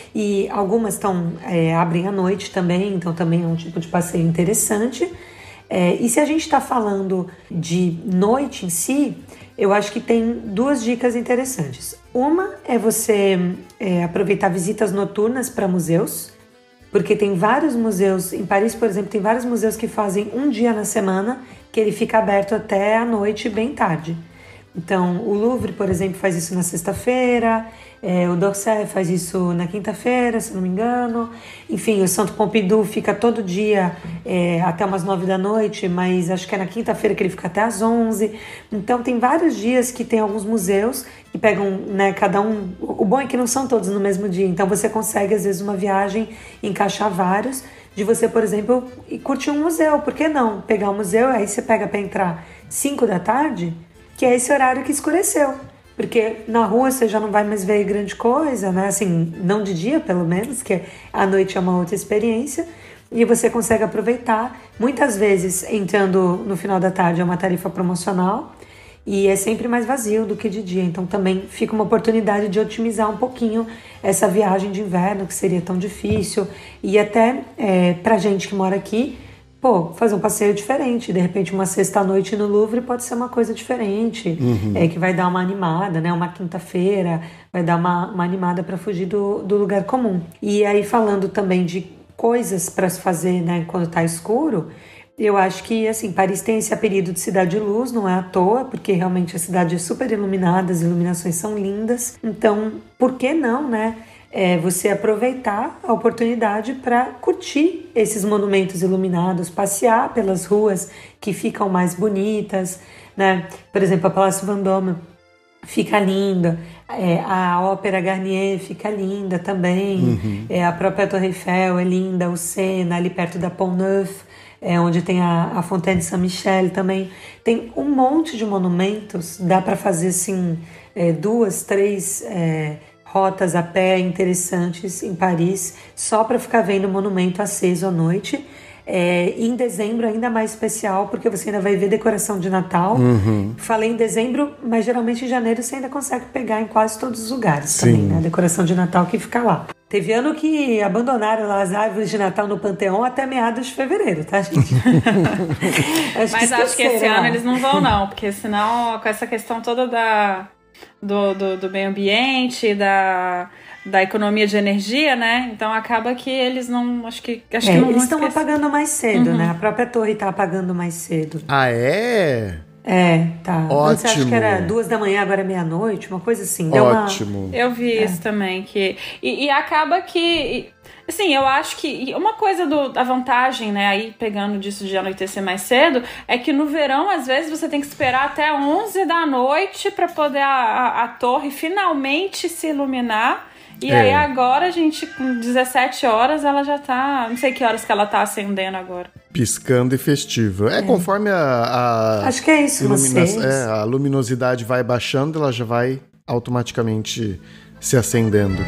E algumas tão, é, abrem à noite também, então também é um tipo de passeio interessante. É, e se a gente está falando de noite em si, eu acho que tem duas dicas interessantes. Uma é você é, aproveitar visitas noturnas para museus, porque tem vários museus, em Paris, por exemplo, tem vários museus que fazem um dia na semana, que ele fica aberto até a noite, bem tarde. Então, o Louvre, por exemplo, faz isso na sexta-feira, é, o d'Orsay faz isso na quinta-feira, se não me engano. Enfim, o Centre Pompidou fica todo dia é, até umas nove da noite, mas acho que é na quinta-feira que ele fica até às onze. Então, tem vários dias que tem alguns museus que pegam, né, cada um... O bom é que não são todos no mesmo dia, então você consegue, às vezes, uma viagem, encaixar vários, de você, por exemplo, curtir um museu. Por que não? Pegar um museu, aí você pega para entrar cinco da tarde... que é esse horário que escureceu, porque na rua você já não vai mais ver grande coisa, né? Assim, não de dia pelo menos, que à noite é uma outra experiência, e você consegue aproveitar, muitas vezes entrando no final da tarde é uma tarifa promocional, e é sempre mais vazio do que de dia, então também fica uma oportunidade de otimizar um pouquinho essa viagem de inverno, que seria tão difícil, e até é, pra gente que mora aqui, pô, fazer um passeio diferente, de repente uma sexta-noite no Louvre pode ser uma coisa diferente, uhum. é, que vai dar uma animada, né? Uma quinta-feira, vai dar uma, uma animada para fugir do, do lugar comum. E aí, falando também de coisas para se fazer, né, quando tá escuro, eu acho que, assim, Paris tem esse apelido de cidade de luz, não é à toa, porque realmente a cidade é super iluminada, as iluminações são lindas. Então, por que não, né? É você aproveitar a oportunidade para curtir esses monumentos iluminados, passear pelas ruas que ficam mais bonitas, né? Por exemplo, a Palácio Vendôme fica linda, é, a Ópera Garnier fica linda também, uhum. é, a própria Torre Eiffel é linda, o Sena, ali perto da Pont Neuf, é, onde tem a, a Fontaine Saint-Michel também. Tem um monte de monumentos, dá para fazer assim, é, duas, três... É, rotas a pé interessantes em Paris, só para ficar vendo o monumento aceso à noite. É, em dezembro ainda mais especial, porque você ainda vai ver decoração de Natal. Uhum. Falei em dezembro, mas geralmente em janeiro você ainda consegue pegar em quase todos os lugares. Sim. Também, né? A decoração de Natal que fica lá. Teve ano que abandonaram lá as árvores de Natal no Panteão até meados de fevereiro, tá, gente? acho mas que acho que esse lá. ano eles não vão, não, porque senão, com essa questão toda da... Do, do, do meio ambiente, da, da economia de energia, né? Então acaba que eles não... Acho que, acho é, que não eles estão esquecer. apagando mais cedo, uhum. né? A própria torre tá apagando mais cedo. Ah, é? É, tá. Ótimo. Antes acho que era duas da manhã, agora é meia-noite, uma coisa assim. Deu Ótimo. Uma... Eu vi é. isso também. Que... E, e acaba que... Assim, eu acho que uma coisa do, da vantagem, né, aí pegando disso de anoitecer mais cedo, é que no verão, às vezes, você tem que esperar até onze da noite para poder a, a, a torre finalmente se iluminar. E é. aí agora, a gente, com dezessete horas, ela já tá... Não sei que horas que ela tá acendendo agora. Piscando e festivo. É, é. conforme a, a... Acho que é isso, ilumina- é, a luminosidade vai baixando, ela já vai automaticamente se acendendo.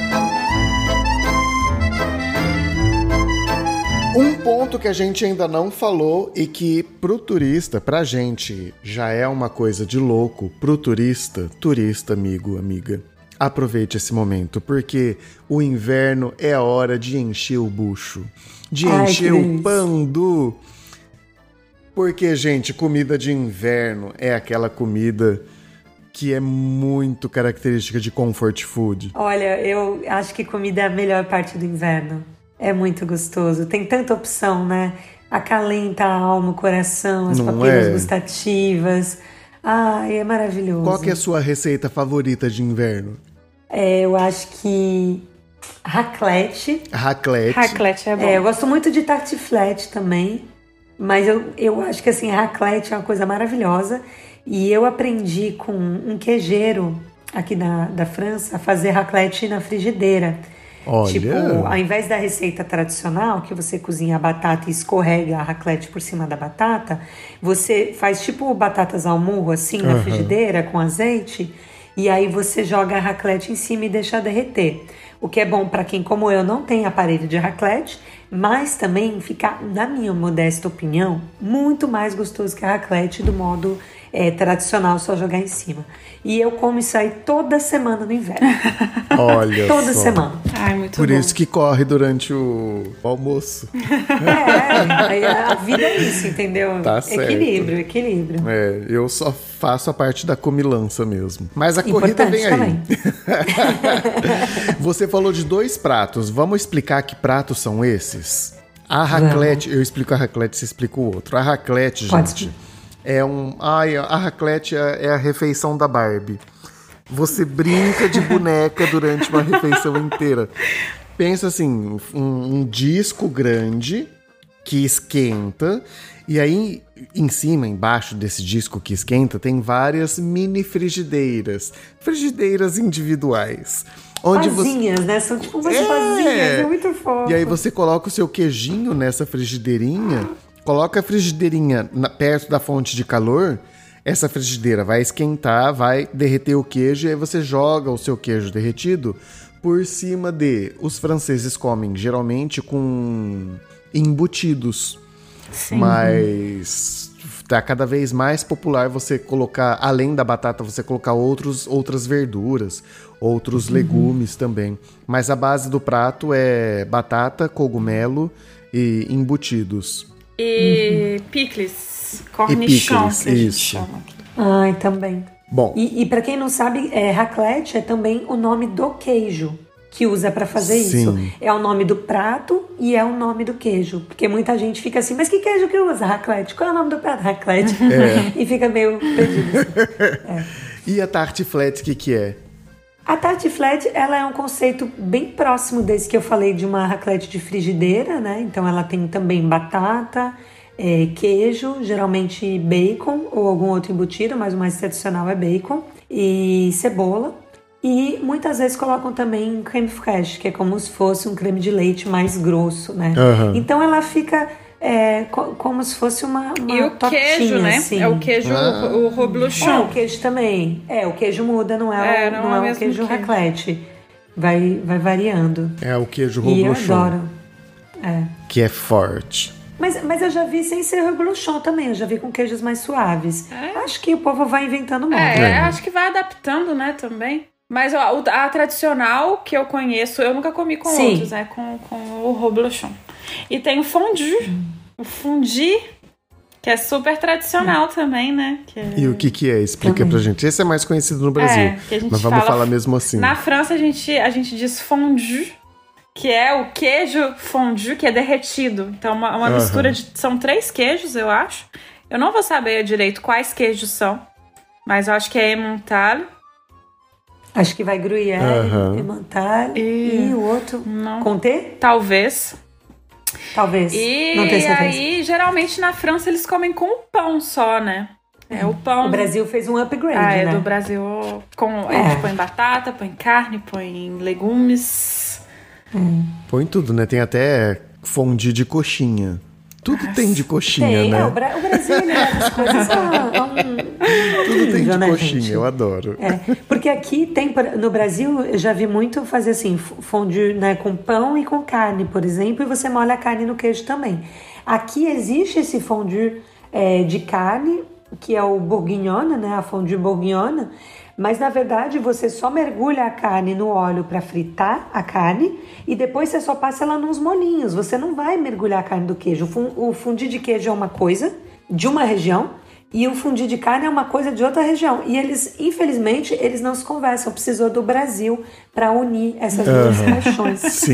Um ponto que a gente ainda não falou e que pro turista, pra gente, já é uma coisa de louco, pro turista, turista, amigo, amiga, aproveite esse momento, porque o inverno é a hora de encher o bucho, de Ai, encher o pandu. Porque, gente, comida de inverno é aquela comida que é muito característica de comfort food. Olha, eu acho que comida é a melhor parte do inverno. É muito gostoso. Tem tanta opção, né? Acalenta a alma, o coração, as papilas é? gustativas. Ai, é maravilhoso. Qual que é a sua receita favorita de inverno? É, eu acho que raclette. Raclette. Raclette é bom. É, eu gosto muito de tartiflette também. Mas eu, eu acho que assim, raclette é uma coisa maravilhosa. E eu aprendi com um queijeiro aqui da, da França a fazer raclette na frigideira. Olha. Tipo, ao invés da receita tradicional, que você cozinha a batata e escorrega a raclette por cima da batata, você faz tipo batatas ao murro, assim, na uhum. frigideira, com azeite, e aí você joga a raclette em cima e deixa derreter. O que é bom para quem, como eu, não tem aparelho de raclette, mas também fica, na minha modesta opinião, muito mais gostoso que a raclette do modo é, tradicional, só jogar em cima. E eu como isso aí toda semana no inverno. Olha Toda só. semana. Ai, muito Por bom. isso que corre durante o almoço. É, a vida é isso, entendeu? Tá certo. Equilíbrio, equilíbrio. É, eu só faço a parte da comilança mesmo. Mas a corrida vem aí. Também. Você falou de dois pratos. Vamos explicar que pratos são esses? A raclette, Vamos. eu explico a raclette, você explica o outro. A raclette, Pode gente, ser. É um... Ai, a raclette é é a refeição da Barbie. Você brinca de boneca durante uma refeição inteira. Pensa assim, um, um disco grande que esquenta, e aí em cima, embaixo desse disco que esquenta, tem várias mini frigideiras. Frigideiras individuais. Onde Pazinhas, você... né? São tipo umas É. pazinhas, é muito fofo. E aí você coloca o seu queijinho nessa frigideirinha, coloca a frigideirinha na- perto da fonte de calor, essa frigideira vai esquentar, vai derreter o queijo, e aí você joga o seu queijo derretido por cima de... Os franceses comem geralmente com embutidos, mas tá cada vez mais popular você colocar, além da batata, você colocar outros, outras verduras, outros legumes também. Mas a base do prato é batata, cogumelo e embutidos. E picles, cornichon, picles, que a gente isso. chama aqui. Ai, também. Bom, E, e para quem não sabe, é, raclette é também o nome do queijo que usa para fazer Sim. isso. É o nome do prato e é o nome do queijo. Porque muita gente fica assim, mas que queijo que usa? Raclette. Qual é o nome do prato? Raclette. É. E fica meio perdido. É. e a tartiflette, o que que é? A tartiflette, ela é um conceito bem próximo desse que eu falei de uma raclette de frigideira, né? Então ela tem também batata, é, queijo, geralmente bacon ou algum outro embutido, mas o mais tradicional é bacon, e cebola. E muitas vezes colocam também creme fraiche, que é como se fosse um creme de leite mais grosso, né? Aham. Então ela fica é, co- como se fosse uma, uma E o tortinha, queijo, né? assim. É o queijo, Ah. o É, reblochon. o queijo também. É, o queijo muda, não é, É, o, não não é é o o mesmo queijo queijo. raclette. Vai, vai variando. É o queijo E eu reblochon, adoro. É. que é forte. Mas, mas eu já vi sem ser reblochon também, eu já vi com queijos mais suaves. Acho que o povo vai inventando moda. É, É. acho que vai adaptando, né, também. Mas ó, o- a tradicional que eu conheço, eu nunca comi com Sim. outros, né? Com, com o reblochon. E tem o fondue. O fondue, que é super tradicional também, né? Que é... E o que que é? Explica Também. pra gente. Esse é mais conhecido no Brasil, É, que a gente mas vamos fala- falar mesmo assim. Na França, a gente, a gente diz fondue, que é o queijo fondue, que é derretido. Então, uma, uma Aham. mistura de... São três queijos, eu acho. Eu não vou saber direito quais queijos são, mas eu acho que é Emmental. Acho que vai Gruyère, Aham. Emmental E- e o outro. Não. Comté? Talvez. Talvez. E Não tenho certeza. aí, geralmente, na França, eles comem com pão só, né? É o pão... O Brasil fez um upgrade, Ah, é né? do Brasil. Com, É. A gente põe batata, põe carne, põe legumes. Põe tudo, né? Tem até fondue de coxinha. Tudo tem de coxinha, Tem, né? é, o, Bra- o Brasil ele leva as coisas a, a um Tudo tem de nível, né, coxinha, gente? eu adoro. É, porque aqui tem, por- no Brasil, eu já vi muito fazer assim, f- fondue, né, com pão e com carne, por exemplo, e você molha a carne no queijo também. Aqui existe esse fondue é, de carne, que é o bourguignonne, né, a fondue bourguignonne, mas na verdade você só mergulha a carne no óleo para fritar a carne e depois você só passa ela nos molhinhos. Você não vai mergulhar a carne do queijo. O fun- O fondue de queijo é uma coisa de uma região e o fondue de carne é uma coisa de outra região. E eles, infelizmente, eles não se conversam. Precisou do Brasil para unir essas duas paixões. Sim.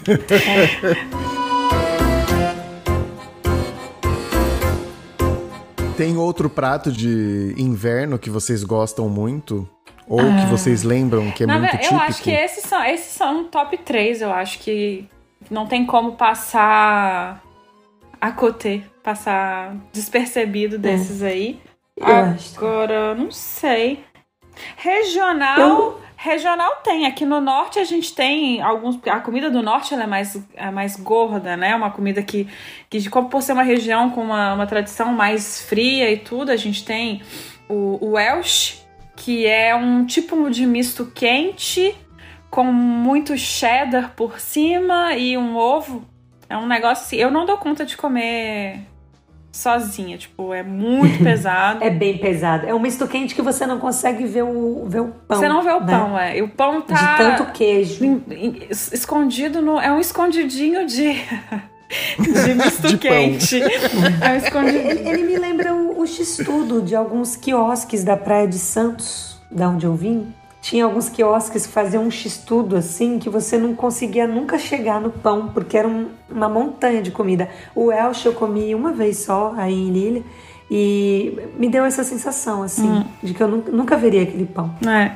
Tem outro prato de inverno que vocês gostam muito? Ou que vocês lembram que é Na muito ver- típico? Eu acho que esses são, esses são top três. Eu acho que não tem como passar a côté, passar despercebido desses aí. Eu acho. Agora, não sei. Regional, Eu- regional tem. Aqui no norte a gente tem alguns. A comida do norte ela é mais, é mais gorda, né? Uma comida que, que como por ser uma região com uma, uma tradição mais fria e tudo, a gente tem o, o Welsh, que é um tipo de misto quente com muito cheddar por cima e um ovo. É um negócio assim. Eu não dou conta de comer sozinha, tipo, é muito pesado. É bem pesado. É um misto quente que você não consegue ver o, ver o pão. Você não vê o né? pão, é. E o pão tá De tanto queijo. em- em- es- escondido no... É um escondidinho de... de misto De pão. quente. É um escondidinho. Ele, ele me lembra o, o x-tudo de alguns quiosques da Praia de Santos, da onde eu vim. Tinha alguns quiosques que faziam um x-tudo assim, que você não conseguia nunca chegar no pão, porque era um- uma montanha de comida. O Welsh eu comi uma vez só, aí em Lille, E me deu essa sensação, assim, hum. de que eu nunca, nunca veria aquele pão. É.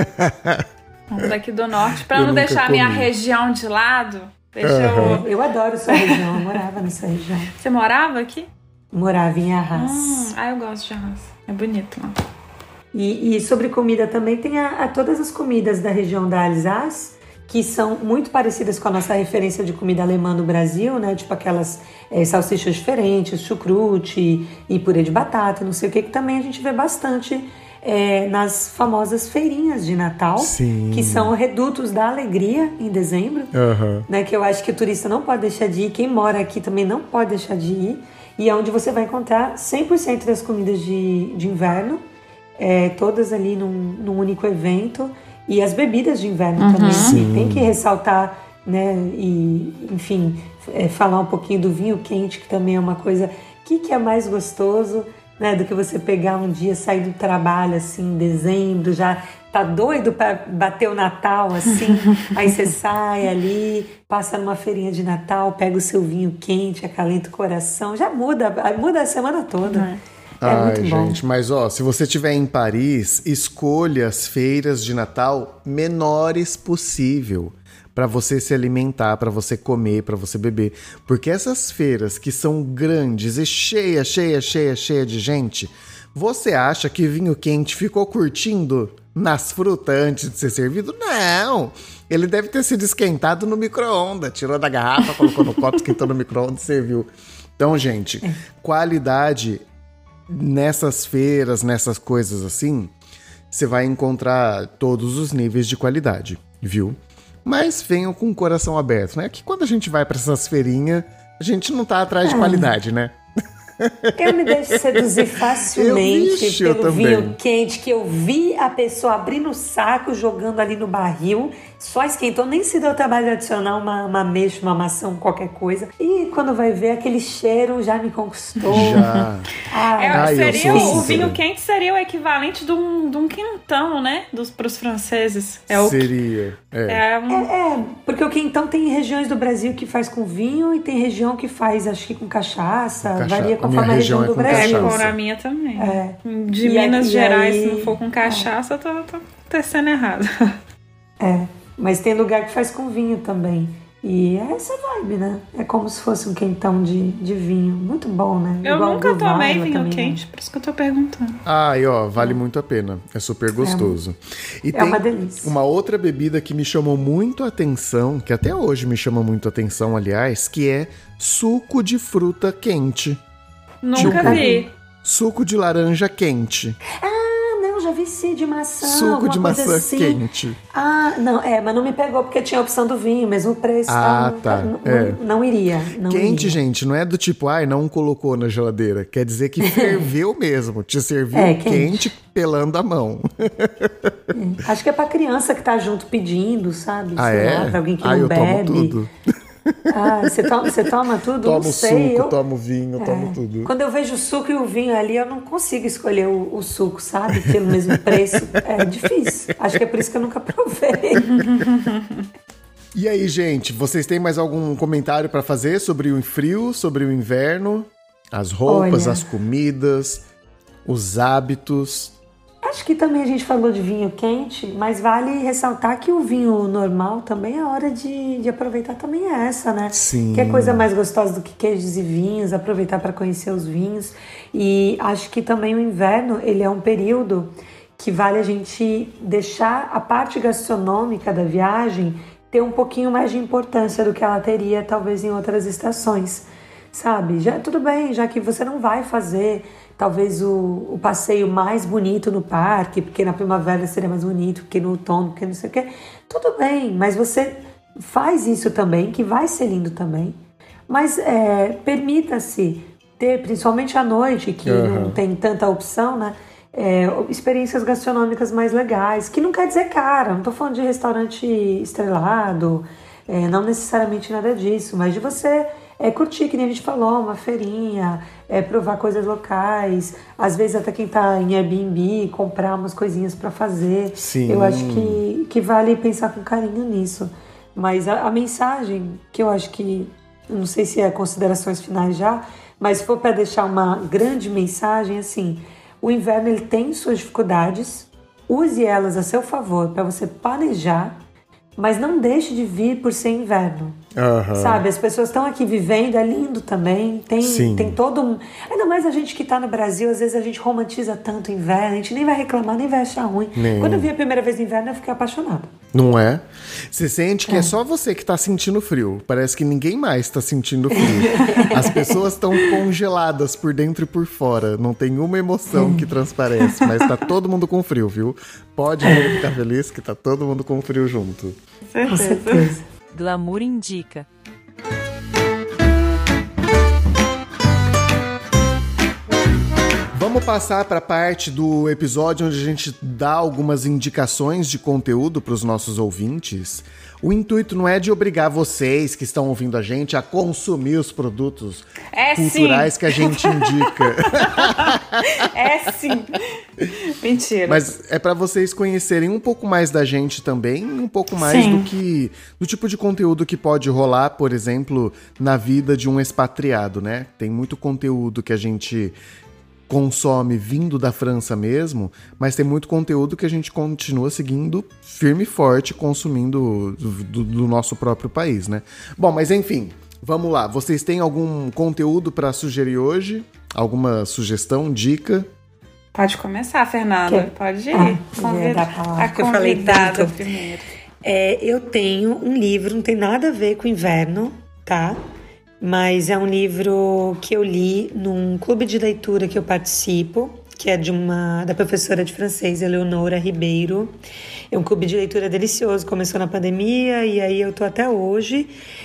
Daqui do norte, pra eu não deixar a minha região de lado, deixa uhum. eu... Eu adoro sua região, eu morava nessa região. Você morava aqui? Morava em Arras. Hum, ah, eu gosto de Arras. É bonito lá. E, e sobre comida também, tem a, a todas as comidas da região da Alsace, que são muito parecidas com a nossa referência de comida alemã no Brasil, né? Tipo aquelas é, salsichas diferentes, chucrute e, e purê de batata, não sei o que, que também a gente vê bastante é, nas famosas feirinhas de Natal, Sim. que são redutos da alegria em dezembro, uhum. né? Que eu acho que o turista não pode deixar de ir, quem mora aqui também não pode deixar de ir, e é onde você vai encontrar cem por cento das comidas de, de inverno, é, todas ali num, num único evento. E as bebidas de inverno uhum. também, Sim. tem que ressaltar, né, e, enfim, é, falar um pouquinho do vinho quente, que também é uma coisa, o que, que é mais gostoso, né, do que você pegar um dia, sair do trabalho, assim, em dezembro, já tá doido para bater o Natal, assim, aí você sai ali, passa numa feirinha de Natal, pega o seu vinho quente, acalenta o coração, já muda, muda a semana toda. Uhum. É Ai, muito bom. gente, mas ó, se você estiver em Paris, escolha as feiras de Natal menores possível para você se alimentar, para você comer, para você beber. Porque essas feiras que são grandes e cheia, cheia, cheia, cheia de gente, você acha que vinho quente ficou curtindo nas frutas antes de ser servido? Não! Ele deve ter sido esquentado no micro-ondas. Tirou da garrafa, colocou no copo, esquentou no micro-ondas e serviu. Então, gente, é. qualidade... Nessas feiras, nessas coisas assim, você vai encontrar todos os níveis de qualidade, viu? Mas venham com o coração aberto, né? Que quando a gente vai para essas feirinhas, a gente não tá atrás de qualidade, né? Eu me deixo seduzir facilmente eu, vixe, pelo vinho quente, que eu vi a pessoa abrindo o saco, jogando ali no barril, só esquentou, nem se deu o trabalho de adicionar uma, uma ameixa, uma maçã, qualquer coisa. E quando vai ver, aquele cheiro já me conquistou. Já. Ai, é, Ai, seria, o, o vinho quente seria o equivalente de um, de um quentão, né? Para os franceses. É o seria. É. É, um... é, é, porque o quentão tem regiões do Brasil que faz com vinho e tem região que faz, acho que com cachaça. Com cachaça. Varia conforme a, a região, região do é Brasil. É, a minha também. É. De e Minas aí, Gerais, aí... se não for com cachaça, é. eu tô, tô tecendo errado. É. Mas tem lugar que faz com vinho também. E é essa vibe, né? É como se fosse um quentão de, de vinho. Muito bom, né? Eu Igual nunca tomei Varla vinho também, quente, né? Por isso que eu tô perguntando. Ah, e ó, vale é. muito a pena. É super gostoso. É, e é tem uma delícia. Uma outra bebida que me chamou muito a atenção, que até hoje me chama muito a atenção, aliás, que é suco de fruta quente. Nunca tipo, vi. Suco de laranja quente. Ah, já vi sim, de maçã. Suco de maçã assim. quente. Ah, não, é, mas não me pegou porque tinha a opção do vinho, mesmo preço. Ah, tá. tá. Não, é. não, não iria. Não quente, iria. gente, não é do tipo, ai, não colocou na geladeira. Quer dizer que ferveu mesmo. Te serviu é, quente. quente pelando a mão. É. Acho que é pra criança que tá junto pedindo, sabe? Ah, sei é? lá, pra alguém que ah, não eu bebe. Tomo tudo. Ah, você toma, você toma tudo? Tomo não sei. suco, eu... tomo vinho, é. tomo tudo. Quando eu vejo o suco e o vinho ali, eu não consigo escolher o, o suco, sabe? Pelo mesmo preço. É difícil. Acho que é por isso que eu nunca provei. E aí, gente, vocês têm mais algum comentário pra fazer sobre o frio, sobre o inverno? As roupas, Olha, as comidas, os hábitos? Acho que também a gente falou de vinho quente, mas vale ressaltar que o vinho normal também, a hora de, de aproveitar também é essa, né? Sim. Que é coisa mais gostosa do que queijos e vinhos, aproveitar para conhecer os vinhos. E acho que também o inverno, ele é um período que vale a gente deixar a parte gastronômica da viagem ter um pouquinho mais de importância do que ela teria talvez em outras estações, sabe? Já, tudo bem, já que você não vai fazer talvez o, o passeio mais bonito no parque, porque na primavera seria mais bonito, porque no outono, porque não sei o quê. Tudo bem, mas você faz isso também, que vai ser lindo também. Mas é, permita-se ter, principalmente à noite, que uhum. não tem tanta opção, né? É, experiências gastronômicas mais legais, que não quer dizer cara, não estou falando de restaurante estrelado, é, não necessariamente nada disso, mas de você... É curtir, que nem a gente falou, uma feirinha, é provar coisas locais, às vezes até quem tá em Airbnb, comprar umas coisinhas para fazer. Sim. Eu acho que, que vale pensar com carinho nisso. Mas a, a mensagem, que eu acho que, não sei se é considerações finais já, Mas se for para deixar uma grande mensagem, assim, o inverno ele tem suas dificuldades, use elas a seu favor para você planejar, mas não deixe de vir por ser inverno. Uhum. Sabe, as pessoas estão aqui vivendo, é lindo também, tem, tem todo um... Ainda mais a gente que tá no Brasil, às vezes a gente romantiza tanto o inverno, a gente nem vai reclamar, nem vai achar ruim. Nem. Quando eu vi a primeira vez inverno, eu fiquei apaixonada. Não é? Você sente que é. é só você que tá sentindo frio. Parece que ninguém mais tá sentindo frio. As pessoas estão congeladas por dentro e por fora. Não tem uma emoção que transparece, mas tá todo mundo com frio, viu? Pode ficar feliz que tá todo mundo com frio junto. Com certeza. Glamour indica. Vamos passar para a parte do episódio onde a gente dá algumas indicações de conteúdo para os nossos ouvintes. O intuito não é de obrigar vocês que estão ouvindo a gente a consumir os produtos é culturais sim. que a gente indica. É sim. Mentira. Mas é para vocês conhecerem um pouco mais da gente também, um pouco mais sim. do que do tipo de conteúdo que pode rolar, por exemplo, na vida de um expatriado, né? Tem muito conteúdo que a gente consome vindo da França mesmo, mas tem muito conteúdo que a gente continua seguindo firme e forte, consumindo do, do, do nosso próprio país, né? Bom, mas enfim, vamos lá. Vocês têm algum conteúdo para sugerir hoje? Alguma sugestão, dica? Pode começar, Fernanda. Que? Pode ir. Ah, Convida... a que eu falei tanto primeiro. É, eu tenho um livro, não tem nada a ver com inverno, tá? Mas é um livro que eu li num clube de leitura que eu participo, que é de uma da professora de francês, Eleonora Ribeiro. É um clube de leitura delicioso, começou na pandemia e aí eu tô até hoje.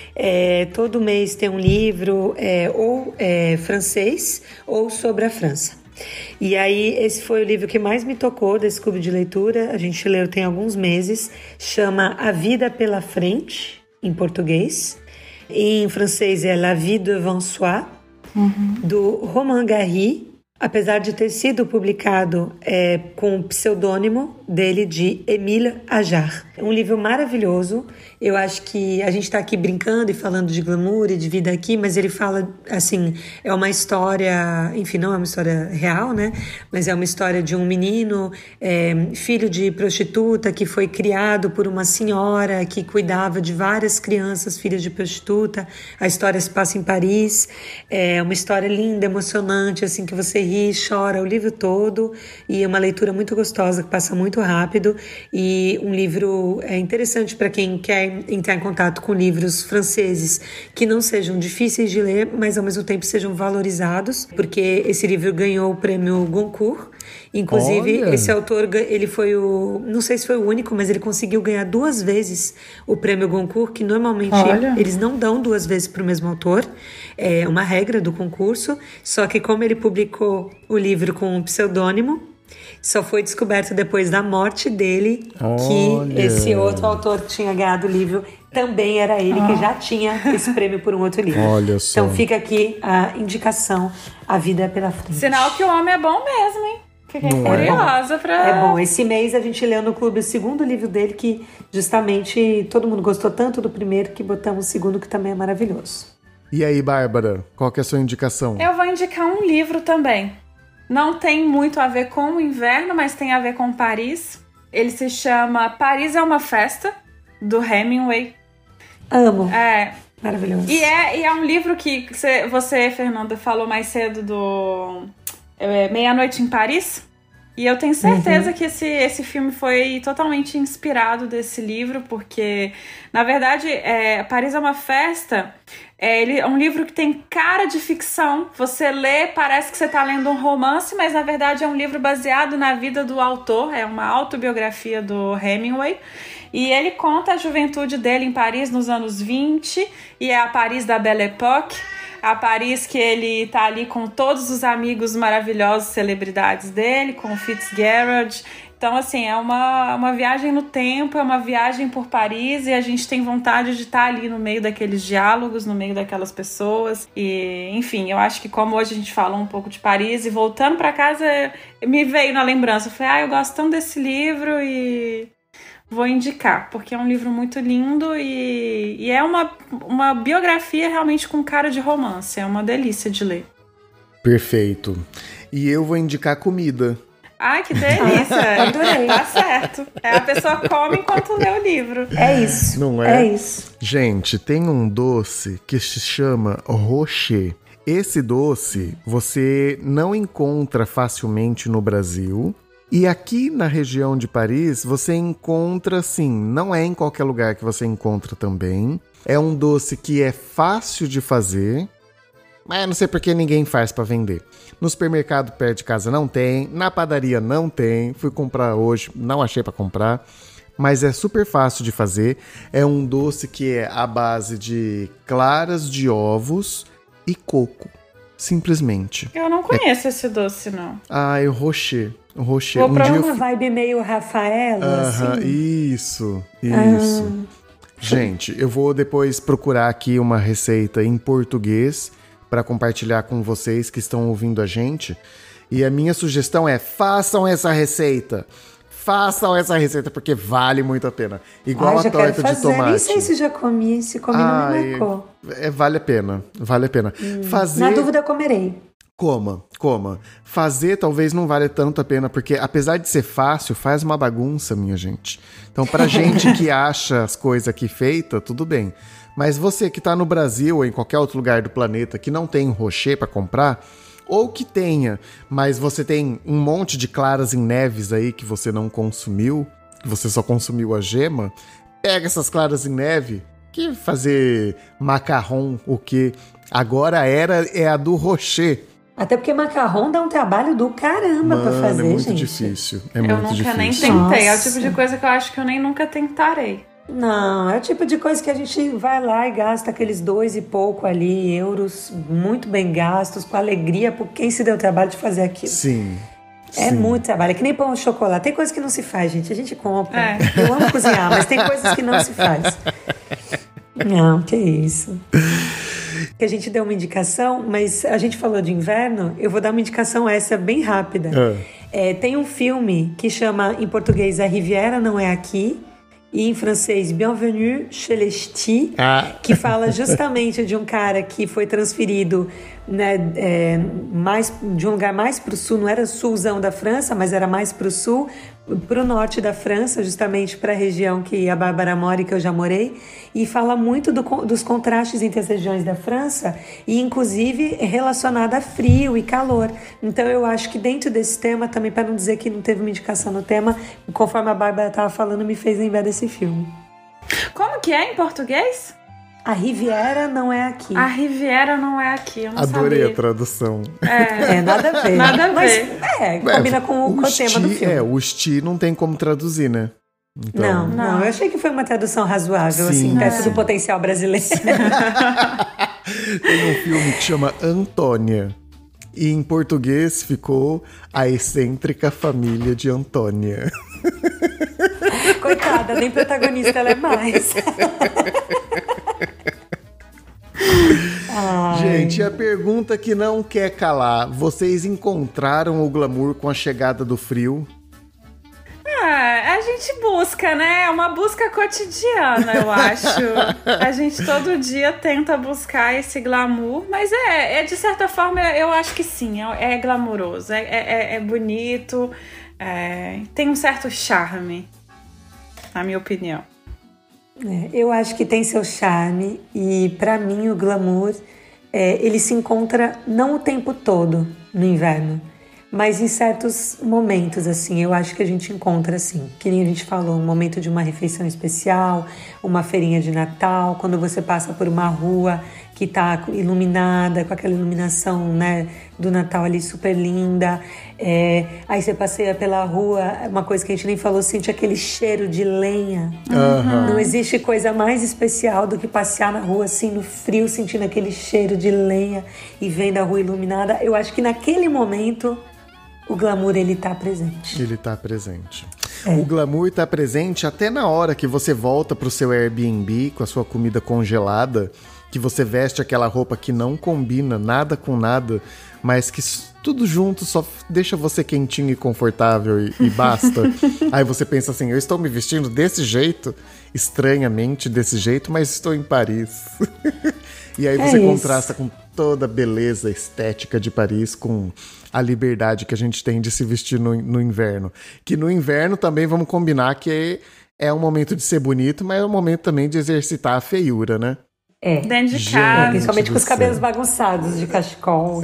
É, todo mês tem um livro é, ou é, francês ou sobre a França. E aí esse foi o livro que mais me tocou desse clube de leitura, a gente leu tem alguns meses, chama A Vida pela Frente, em português. Em francês é La Vie devant soi, uhum. do Romain Gary, apesar de ter sido publicado é, com o pseudônimo dele de Émile Ajar. É um livro maravilhoso. Eu acho que a gente está aqui brincando e falando de glamour e de vida aqui, mas ele fala, assim, é uma história, enfim, não é uma história real, né? Mas é uma história de um menino, é, filho de prostituta, que foi criado por uma senhora que cuidava de várias crianças, filhas de prostituta. A história se passa em Paris. É uma história linda, emocionante, assim, que você ri, chora o livro todo. E é uma leitura muito gostosa, que passa muito rápido. E um livro é interessante para quem quer entrar em contato com livros franceses que não sejam difíceis de ler, mas ao mesmo tempo sejam valorizados, porque esse livro ganhou o prêmio Goncourt. Inclusive, Olha. esse autor, ele foi o... não sei se foi o único, mas ele conseguiu ganhar duas vezes o prêmio Goncourt, que normalmente Olha. eles não dão duas vezes para o mesmo autor. É uma regra do concurso. Só que como ele publicou o livro com um pseudônimo, só foi descoberto depois da morte dele Olha. que esse outro autor que tinha ganhado o livro também era ele, ah. que já tinha esse prêmio por um outro livro. Olha só. Então fica aqui a indicação, A Vida é pela Frente. Sinal que o homem é bom mesmo, hein? Fiquei Não curiosa é? pra... É bom. Esse mês a gente leu no clube o segundo livro dele, que justamente todo mundo gostou tanto do primeiro que botamos o segundo, que também é maravilhoso. E aí, Bárbara, qual que é a sua indicação? Eu vou indicar um livro também. Não tem muito a ver com o inverno, mas tem a ver com Paris. Ele se chama Paris é uma Festa, do Hemingway. Amo. É. Maravilhoso. E é, e é um livro que você, você, Fernanda, falou mais cedo do é, Meia-Noite em Paris. E eu tenho certeza uhum. que esse, esse filme foi totalmente inspirado desse livro, porque, na verdade, é, Paris é uma Festa... É, ele é um livro que tem cara de ficção. Você lê, parece que você está lendo um romance, mas na verdade é um livro baseado na vida do autor. É uma autobiografia do Hemingway. E ele conta a juventude dele em Paris nos anos vinte. E é a Paris da Belle Époque. A Paris que ele tá ali com todos os amigos maravilhosos, celebridades dele, com o Fitzgerald. Então, assim, é uma, uma viagem no tempo, é uma viagem por Paris, e a gente tem vontade de estar ali no meio daqueles diálogos, no meio daquelas pessoas. E, enfim, eu acho que como hoje a gente falou um pouco de Paris, e voltando para casa, me veio na lembrança. Eu falei, ah, eu gosto tanto desse livro e vou indicar, porque é um livro muito lindo e, e é uma, uma biografia realmente com cara de romance. É uma delícia de ler. Perfeito. E eu vou indicar comida. Ai, que delícia. Adorei. Tá certo. É, a pessoa come enquanto lê o livro. É isso. Não é? É isso. Gente, tem um doce que se chama rocher. Esse doce você não encontra facilmente no Brasil. E aqui na região de Paris você encontra, sim, não é em qualquer lugar que você encontra também. É um doce que é fácil de fazer, mas eu não sei por que ninguém faz pra vender. No supermercado perto de casa não tem, na padaria não tem. Fui comprar hoje, não achei pra comprar. Mas é super fácil de fazer. É um doce que é à base de claras de ovos e coco. Simplesmente. Eu não conheço é... esse doce, não. Ah, é o rocher. O rocher. Vou um pra dia uma eu... vibe meio Rafaela, uh-huh, assim. Isso, isso. Ah. Gente, eu vou depois procurar aqui uma receita em português para compartilhar com vocês que estão ouvindo a gente. E a minha sugestão é, façam essa receita. Façam essa receita, porque vale muito a pena. Igual Ai, a torta fazer. de tomate. Nem sei se já comi, se comi Ai, não me marcou. É, vale a pena, vale a pena. Hum, fazer... Na dúvida, eu comerei. Coma, coma. Fazer talvez não vale tanto a pena, porque apesar de ser fácil, faz uma bagunça, minha gente. Então, pra gente que acha as coisas aqui feitas, tudo bem. Mas você que tá no Brasil ou em qualquer outro lugar do planeta que não tem rocher pra comprar, ou que tenha, mas você tem um monte de claras em neves aí que você não consumiu, que você só consumiu a gema, pega essas claras em neve, que fazer macarrão, o que agora era é a do rocher. Até porque macarrão dá um trabalho do caramba Mano, pra fazer, gente. é muito gente. difícil, é eu muito nunca difícil. nem tentei, Nossa. É o tipo de coisa que eu acho que eu nem nunca tentarei. Não, é o tipo de coisa que a gente vai lá e gasta aqueles dois e pouco ali, euros, muito bem gastos, com alegria por quem se deu o trabalho de fazer aquilo. Sim. É Sim. muito trabalho, é que nem pão de chocolate. Tem coisa que não se faz, gente, a gente compra. É. Eu amo cozinhar, mas tem coisas que não se faz. Não, que isso. Que a gente deu uma indicação, mas a gente falou de inverno, eu vou dar uma indicação essa bem rápida. É. É, tem um filme que chama, em português, A Riviera Não É Aqui, e em francês, Bienvenue chez les Ch'tis, ah. que fala justamente de um cara que foi transferido, né, é, mais, de um lugar mais para o sul, não era sulzão da França, mas era mais para o sul, para o norte da França, justamente para a região que a Bárbara mora e que eu já morei, e fala muito do, dos contrastes entre as regiões da França, e inclusive relacionada a frio e calor. Então eu acho que dentro desse tema, também para não dizer que não teve uma indicação no tema, conforme a Bárbara estava falando, me fez lembrar desse filme. Como que é em português? A Riviera Não É Aqui. A Riviera Não É Aqui, eu não Adorei sabia. a tradução. É, é, nada a ver. Nada a ver. Mas, é, combina é, com, o, com o tema do filme. É, o Ch'ti não tem como traduzir, né? Então... Não, não, eu achei que foi uma tradução razoável, Sim. assim, perto é. do potencial brasileiro. Tem um filme que chama Antônia. E em português ficou A Excêntrica Família de Antônia. Coitada, nem protagonista ela é mais. Gente, a pergunta que não quer calar. Vocês encontraram o glamour com a chegada do frio? Ah, a gente busca, né? É uma busca cotidiana, eu acho. A gente todo dia tenta buscar esse glamour, mas é, é de certa forma, eu acho que sim, é, é glamouroso, é, é, é bonito, é, tem um certo charme, na minha opinião. É, eu acho que tem seu charme e, pra mim, o glamour, é, ele se encontra não o tempo todo no inverno, mas em certos momentos, assim, eu acho que a gente encontra, assim, que nem a gente falou, um momento de uma refeição especial, uma feirinha de Natal, quando você passa por uma rua que tá iluminada, com aquela iluminação, né, do Natal ali super linda, é, aí você passeia pela rua, uma coisa que a gente nem falou, sente aquele cheiro de lenha. Uhum. Não existe coisa mais especial do que passear na rua, assim, no frio, sentindo aquele cheiro de lenha e vendo a rua iluminada. Eu acho que naquele momento o glamour, ele tá presente. Ele tá presente. É. O glamour tá presente até na hora que você volta pro seu Airbnb com a sua comida congelada, que você veste aquela roupa que não combina nada com nada, mas que tudo junto só deixa você quentinho e confortável e, e basta. Aí você pensa assim, eu estou me vestindo desse jeito estranhamente desse jeito, mas estou em Paris. E aí É você isso. contrasta com toda a beleza estética de Paris com a liberdade que a gente tem de se vestir no, no inverno. Que no inverno também vamos combinar que é um momento de ser bonito, mas é um momento também de exercitar a feiura, né? É. Dentro de Gente. casa. Principalmente com os do cabelos céu. bagunçados de cachecol.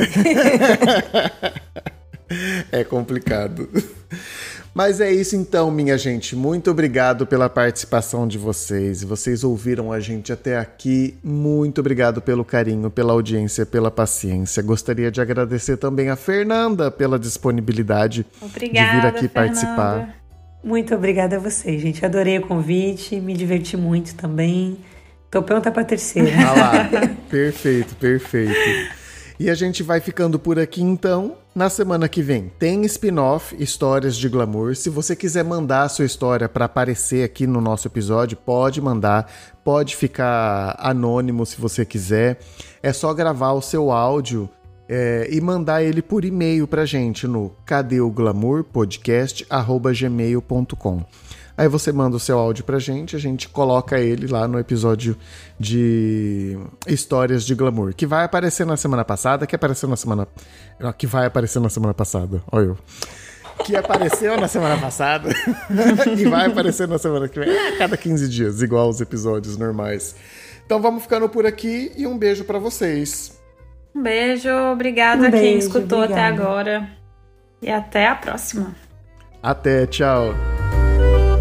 É complicado. Mas é isso então, minha gente. Muito obrigado pela participação de vocês. Vocês ouviram a gente até aqui. Muito obrigado pelo carinho, pela audiência, pela paciência. Gostaria de agradecer também a Fernanda pela disponibilidade Obrigada, de vir aqui Fernanda. participar. Muito obrigada a vocês, gente. Adorei o convite, me diverti muito também. Tô pronta pra terceira. Ah lá, perfeito, perfeito. E a gente vai ficando por aqui então. Na semana que vem tem spin-off Histórias de Glamour. Se você quiser mandar a sua história para aparecer aqui no nosso episódio, pode mandar. Pode ficar anônimo se você quiser. É só gravar o seu áudio é, e mandar ele por e-mail pra gente no cadê o glamour podcast arroba gmail ponto com. Aí você manda o seu áudio pra gente, a gente coloca ele lá no episódio de Histórias de Glamour, que vai aparecer na semana passada, que apareceu na semana... que vai aparecer na semana passada, olha eu. Que apareceu na semana passada e vai aparecer na semana que vem, a cada quinze dias, igual os episódios normais. Então vamos ficando por aqui e um beijo pra vocês. Um beijo, obrigada Um a quem beijo, escutou até obrigada. agora. E até a próxima. Até, tchau.